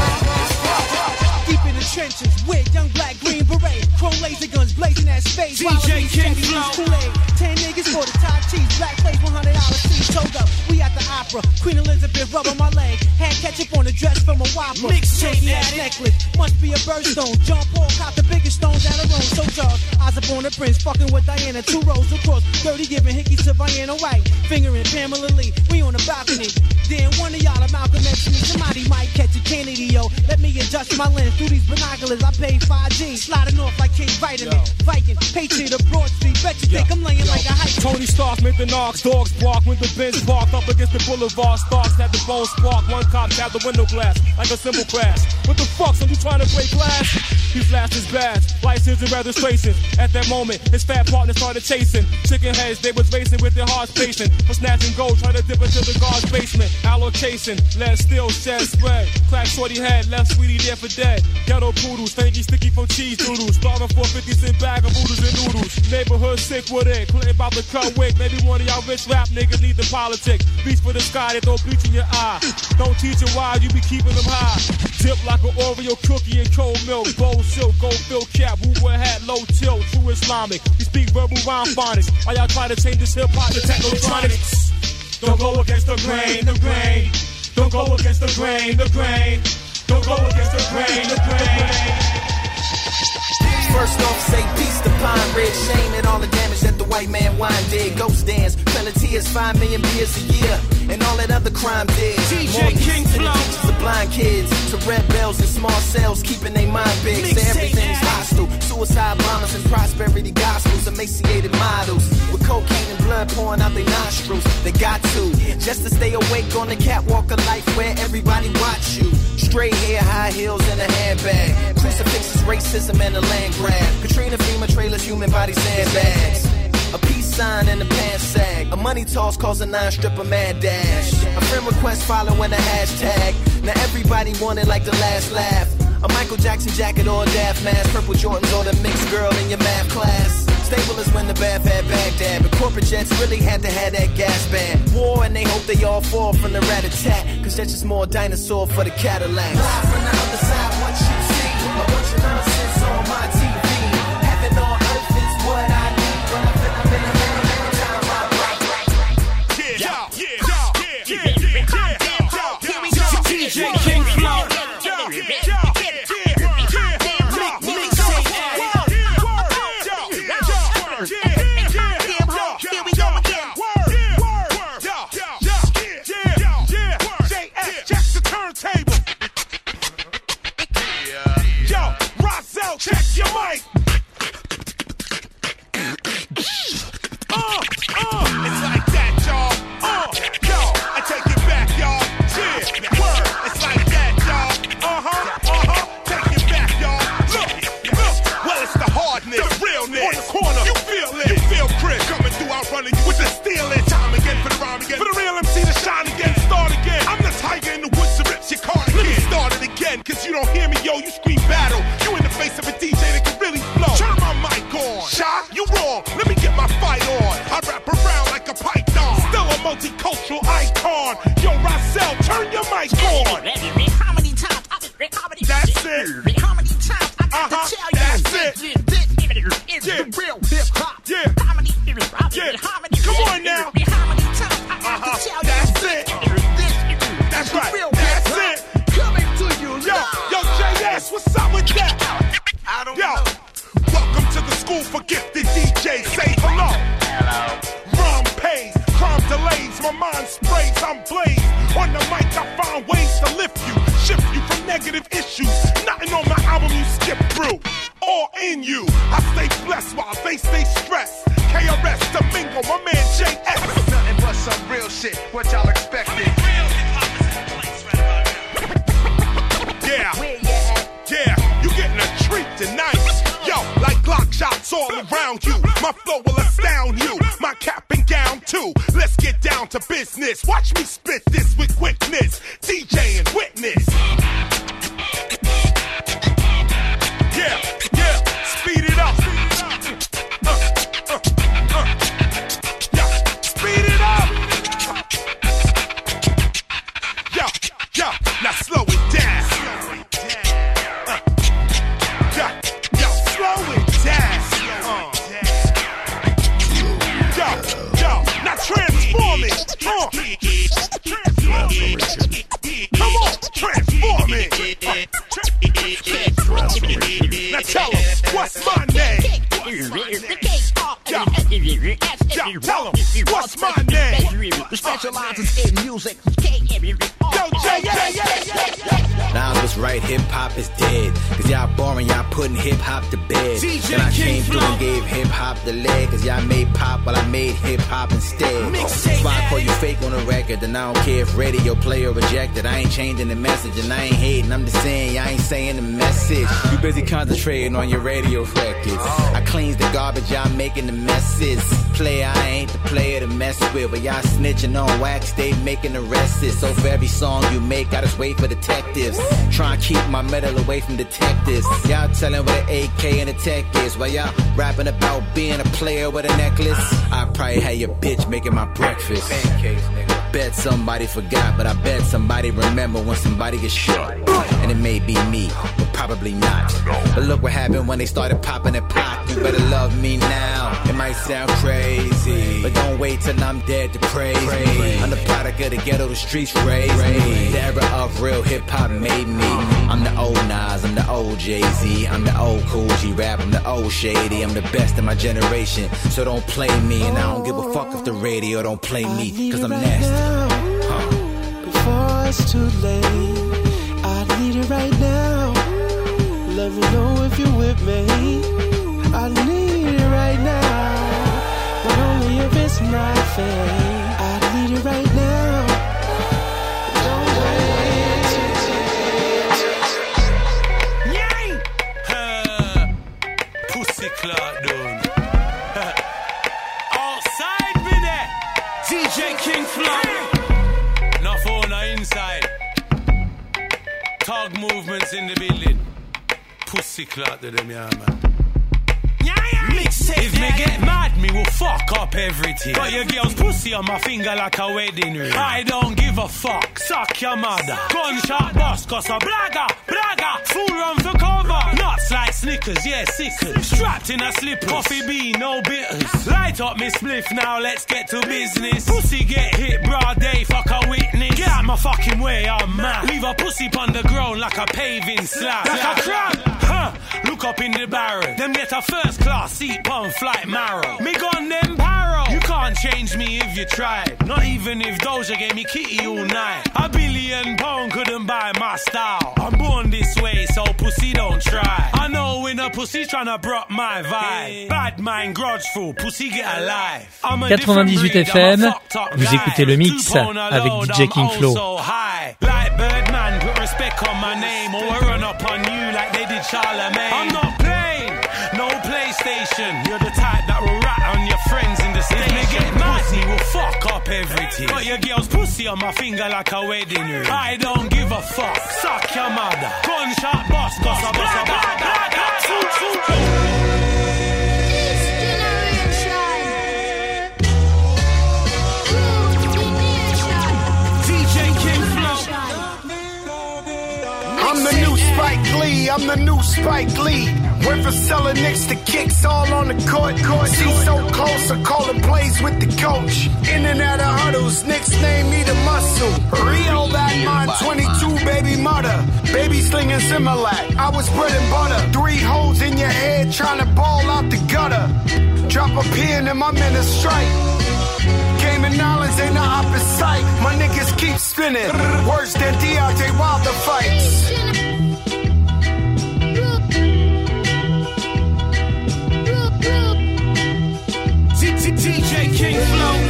deep in the trenches with young black green beret, chrome laser guns blazing that space. DJ King Flo. 10 niggas for the top cheese, black place, $100 seats. Told up, we at the opera. Queen Elizabeth rub on my leg, had ketchup on the dress from a Whopper. Chunky ass necklace, must be a birthstone. John Paul caught the biggest stones out of Rome. So Charles, I was a born a prince, fucking with Diana. 2 rows across, 30 giving hickeys to Vienna White, fingering Pamela Lee. We on the balcony. Then one of y'all are Malcolm X me. Somebody might catch a Kennedy, yo. Let me adjust my lens through these binoculars. I pay 5G, sliding off like King Vitamin. Viking, Patriot of Broad Street. Bet you think I'm laying like a hype. Tony Stark made the knocks, dogs bark when the Benz parked up against the boulevard. Starks had the bone spark, one cop had the window glass like a simple crash. What the fuck's you trying to break glass? He flashed his badge, license and registration. At that moment, his fat partner started chasing. Chicken heads, they was racing with their hearts pacing. For snatching gold, trying to dip into the guard's basement. Allocation, lead still shed spread. Crack shorty head, left sweetie there for dead. Ghetto poodles, stanky sticky from cheese doodles. Starving for 50-cent bag of oodles and noodles. Neighborhood sick with it, Clinton about to cut wig. Maybe one of y'all rich rap niggas need the politics. Reach for the sky, they throw bleach in your eye. Don't teach you why, you be keeping them high. Dip like an Oreo cookie in cold milk. Gold silk, gold fill cap, Hoover hat, low tilt, true Islamic. We speak verbal rhyme phonics. Why y'all try to change this hip hop to technotronics? Don't go against the grain, the grain. Don't go against the grain, the grain. Don't go against the grain, the grain. First off, say peace to Pine Red. Shame and all the damage that the white man wine did. Ghost dance, reality is 5 million beers a year, and all that other crime did. DJ King Flow. The blind kids, to rebels in small cells, keeping their mind big. So everything's hostile. Suicide bombers and prosperity gospels, emaciated models with cocaine and blood pouring out their nostrils. They got to, just to stay awake on the catwalk of life where everybody watch you. Straight hair, high heels, and a handbag. Crucifixes, racism, and a land grab. Katrina, FEMA trailers, human body sandbags. A peace sign and a pants sag. A money toss cause a 9-stripper mad dash. A friend request following a hashtag. Now everybody wanted like the last laugh. A Michael Jackson jacket or a Daft mask. Purple Jordans or the mixed girl in your math class. Stable is when the bath had Baghdad, but corporate jets really had to have that gas band. War and they hope they all fall from the rat-a-tat, cause that's just more dinosaur for the Cadillacs. Live from the other side, what you see, a bunch of nonsense on my TV. Heaven on earth is what I need, but I feel I'm in a minute time I break. DJ King Flow. Check your mic. It's like that, y'all. Yo, I take it back, y'all. Yeah, word. It's like that, y'all. Take it back, y'all. Look. Well, it's the hardness, the realness. On the corner, you feel it. You feel Chris coming through, outrunning you with the steel. Time again for the rhyme again. For the real MC to shine again, start again. I'm the tiger in the woods to rip your car again. Let me start it again, cause you don't hear me, yo. You scream battle. You in the face of a DJ that can really flow. Turn my mic on. Shot, you wrong. Let me get my fight on. I wrap around like a python. Still a multicultural icon. Yo, Rosell, turn your mic on. How many times? That's it. How many times I got to tell you? That's it. It's the real hip hop. Yeah. Come on now. How many times I got to tell you? That's it. That's right. That's it. Coming to you. Yo, JS, what's up with that? I don't know. Welcome to the school for gifted DJs. Say hello. Rum pays, crime delays, my mind sprays, I'm blazed. On the mic, I find ways to lift you, shift you from negative issues. Nothing on my album you skip through, all in you. I stay blessed while they stay stressed. KRS Domingo, my man JS. Nothing but some real shit, what y'all expected? Yeah, you getting a treat tonight. Yo, like Glock shots all around you. My flow will astound you. My cap and gown too. Let's get down to business. Watch me spit this with quickness. DJ and witness. Yeah, speed it up. Yeah, speed it up. Yo, now slow it down. Slow it down. Yo, now transform it. Come on, transform it. Now tell them, what's my name? Yo, tell them, what's my name? Who specializes in music. Yo, Now I was right, hip-hop is dead. Cause y'all boring, y'all putting hip-hop to bed. Then I came through and gave hip-hop the leg. Cause y'all made pop while I made hip-hop instead. That's why I call you fake on the record. And I don't care if radio play or rejected. I ain't changing the message and I ain't hating. I'm just saying y'all ain't saying the message. You busy concentrating on your radio records. I cleans the garbage, y'all making the messes. Player, I ain't the player to mess with. But y'all snitching on wax, they making arrests. So for every song you make, I just wait for detectives. Try and keep my metal away from detectives. Y'all telling what an AK and a tech is. While y'all rapping about being a player with a necklace. I probably had your bitch making my breakfast. Pancakes, nigga. Bet somebody forgot, but I bet somebody remember when somebody gets shot. And it may be me, but probably not. But look what happened when they started popping it pop. You better love me now. It might sound crazy, but don't wait till I'm dead to praise me. I'm the product of the ghetto, the streets raised me. The era of real hip-hop made me. I'm the old Nas, I'm the old Jay-Z, I'm the old Cool G Rap, I'm the old Shady. I'm the best of my generation, so don't play me. And I don't give a fuck if the radio don't play me, cause I'm nasty. Before it's too late, I need it right now. Let me know if you're with me. I need it right now, but only if it's not fake. I need it right now. Don't wait. Yay! Pussy clock done. Outside with it. DJ King Flow. No phone inside. Talk movements in the building. Pussy clock to them, yeah, man. If me get mad, me will fuck up everything. Got your girl's pussy on my finger like a wedding ring. I don't give a fuck, suck your mother. Gunshot bust, cause a bragger. Fool run for cover. Nuts like Snickers, yeah, sickers. Strapped in a slipper, coffee bean, no bitters. Light up me spliff, now let's get to business. Pussy get hit, broad day, fuck a witness. Get out my fucking way, I'm mad. Leave a pussy on the ground like a paving slab. Like a crab, look up in the barrel. Them get a first class seat pump flight marrow. Me gun them barrow. You can't change me if you tried. Not even if Doja gave me kitty all night. £1 billion couldn't buy my style. I'm born this way, so pussy don't try. I know when a pussy's tryna broke my vibe. Bad mind, grudgeful, pussy get alive. 98 FM, vous écoutez le mix avec DJ King Flow. Like Birdman, put respect on my name, or I run up on you like they did Charlemagne. I'm not playing, no PlayStation. You're the type that will rat on your friends in the station. If me get mad, he will fuck up everything. Got your girl's pussy on my finger like a wedding ring. I don't give a fuck, suck your mother. Gunshot bust, cause I bust a bad. I'm the new Spike Lee, I'm the new Spike Lee. Went from selling nicks to kicks all on the court. See so close, I call it plays with the coach. In and out of huddles, Knicks name me the muscle. Rio that mine, 22 baby mother. Baby slinging Similac, I was bread and butter. 3 holes in your head, trying to ball out the gutter. Drop a pin and my men a strike. Game of knowledge ain't the opposite. My niggas keep spinning. Worse than Deontay Wilder fights. DJ King Flow.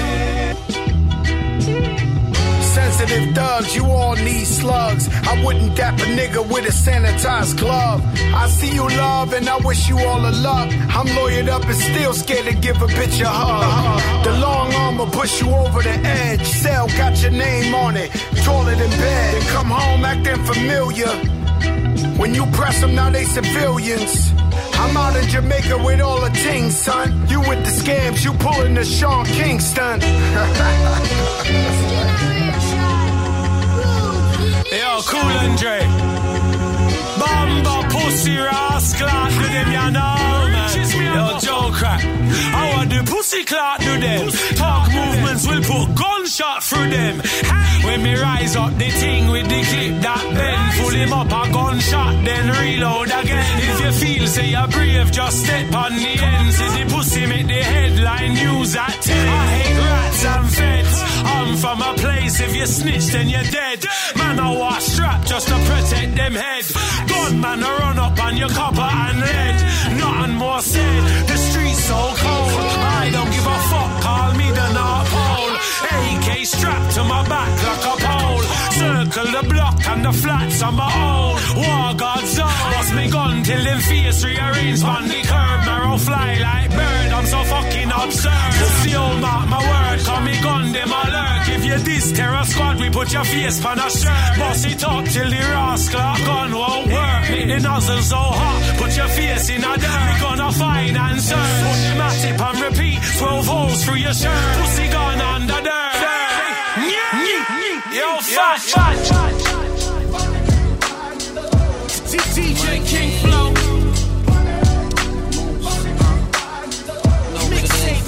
Sensitive thugs, you all need slugs. I wouldn't dap a nigga with a sanitized glove. I see you love and I wish you all the luck. I'm lawyered up and still scared to give a bitch a hug. The long arm will push you over the edge. Cell got your name on it, toilet in bed. Then come home acting familiar. When you press them, now they civilians. I'm out in Jamaica with all the things, son. You with the scams, you pulling the Sean Kingston. Yo, Cool and Dre. Bamba pussy rascal, do them you know, man. Yo, Joe Crack. I want the pussy clock do them. Talk movements will put gunshot through them. When me rise up the thing with the clip that bend, pull him up a gunshot, then reload again. If you feel say you're brave, just step on the end. See the pussy make the headline news at 10. I hate rats and feds. I'm from a place, if you snitch then you're dead. Man, I was strapped just to protect them head. Gunman, I run up on your copper and lead. Nothing more said, the streets so cold. I don't give a fuck, call me the North Pole. AK strapped to my back like a pole. Circle the block and the flats on my own. War God's zone. Bust me gun till them face rearrange on the curb. Marrow fly like bird, I'm so fucking absurd. Pussy old mark my word, call me gun them alert. If you this terror squad, we put your face on a shirt. Bust it up till the rascal gun won't work. Make the nozzle so hot, put your face in a dirt. We gonna find and search. Put the matip and repeat, 12 holes through your shirt. Pussy gun under dirt. Yo, fat. DJ King Flow.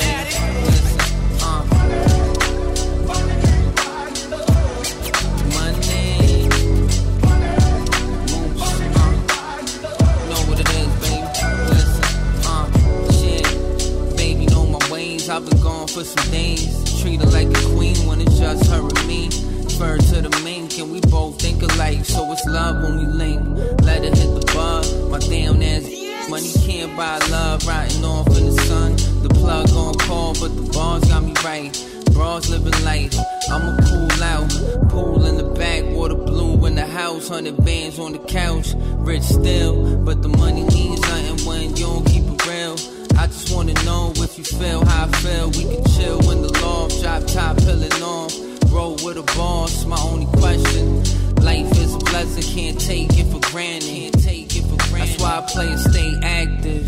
I've been gone for some days. Treat her like a queen when it's just her and me. Fur to the mink and we both think alike, so it's love when we link. Let her hit the bar, my damn ass. Money can't buy love, riding off in the sun. The plug on call, but the bars got me right. Bras living life, I'ma cool out. Pool in the back, water blue in the house. 100 bands on the couch, rich still, but the money means nothing when you don't keep it real. I just wanna know if you feel how I feel. We can chill in the loft, drop top, peeling off. Roll with a boss, my only question. Life is a blessing, can't take it for granted. That's why I play and stay active.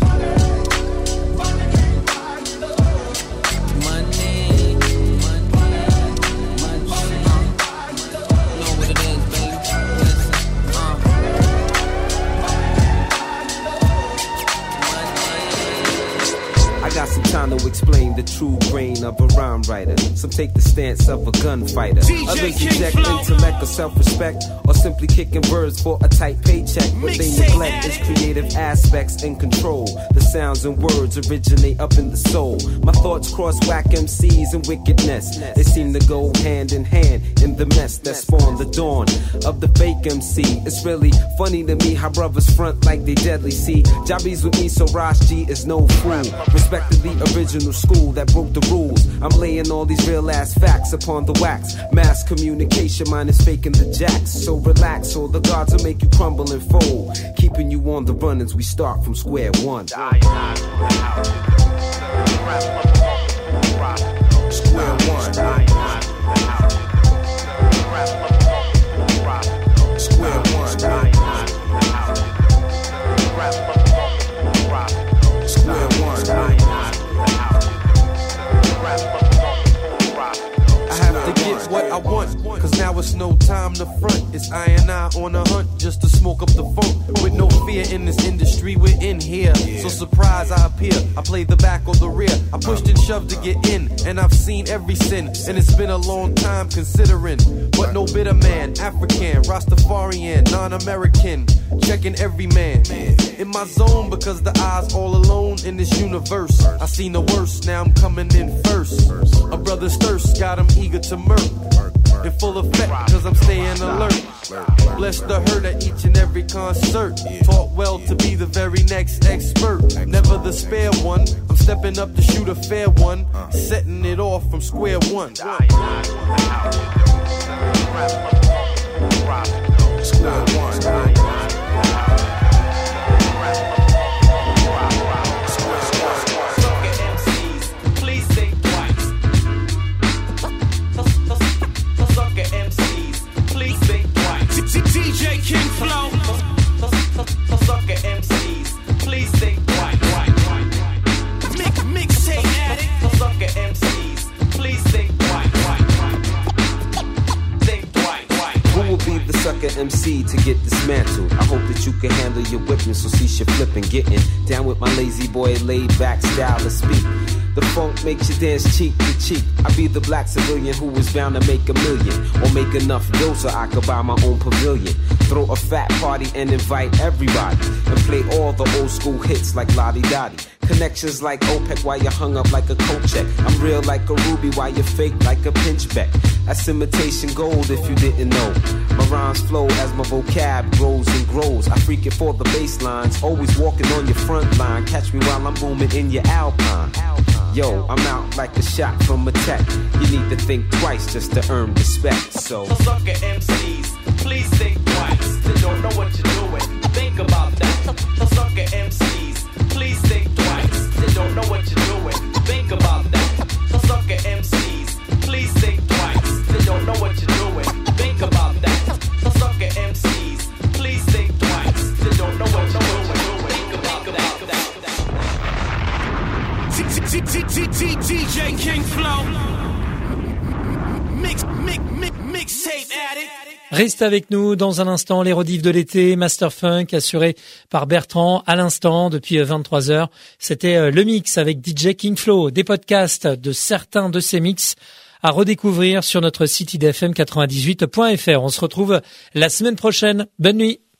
Got some time to explain the true brain of a rhyme writer. Some take the stance of a gunfighter. Others reject intellect or self-respect, or simply kicking birds for a tight paycheck. But they neglect its creative aspects and control. The sounds and words originate up in the soul. My thoughts cross whack MCs and wickedness. They seem to go hand in hand in the mess that spawned the dawn of the fake MC. It's really funny to me how brothers front like they deadly. See, Jabby's with me, so Rosh G is no fool. Respect the original school that broke the rules. I'm laying all these real ass facts upon the wax. Mass communication, mine is faking the jacks. So relax, or the gods will make you crumble and fold. Keeping you on the run as we start from square one. Square one. Square one. Square one. What I want, cause now it's no time to front. It's I and I on a hunt just to smoke up the funk. With no fear in this industry, we're in here. So surprise I appear, I play the back or the rear. I pushed and shoved to get in, and I've seen every sin. And it's been a long time considering, but no bitter man, African, Rastafarian, non-American, checking every man. In my zone because the eyes all alone in this universe. I seen the worst, now I'm coming in first. A brother's thirst got him eager to murk. In full effect, cause I'm staying alert. Bless the herd at each and every concert. Taught well to be the very next expert. Never the spare one. I'm stepping up to shoot a fair one. Setting it off from square one. Square one. DJ King Flow. Sucker MCs, please think white. Mixtape addict. Sucker MCs, please think white. Think white. Who will be the sucker MC to get dismantled? I hope that you can handle your whipping, so cease your flipping. Getting down with my lazy boy, laid back style to speak. The funk makes you dance cheek to cheek. I be the black civilian who is bound to make $1 million, or make enough dough so I could buy my own pavilion. Throw a fat party and invite everybody, and play all the old school hits like Lottie Dottie. Connections like OPEC while you hung up like a coat check. I'm real like a ruby while you fake like a pinchback. That's imitation gold if you didn't know. My rhymes flow as my vocab grows and grows. I freak it for the bass lines, always walking on your front line. Catch me while I'm booming in your Alpine. Yo, I'm out like a shot from a tech. You need to think twice just to earn respect. So sucker MCs, please think twice. They don't know what you're doing. Think about that. Sucker MCs, please think twice. They don't know what you're doing. Think about that. Sucker MCs, please think twice. They don't know what you're doing. Think about that. Sucker MCs, please think twice. They don't know what you're doing. Think about that. DJ King Flow. Mixtape addict. Reste avec nous dans un instant, les rediffs de l'été, Master Funk assuré par Bertrand à l'instant depuis 23h. C'était le mix avec DJ King Flow, des podcasts de certains de ces mix à redécouvrir sur notre site idfm98.fr. On se retrouve la semaine prochaine. Bonne nuit.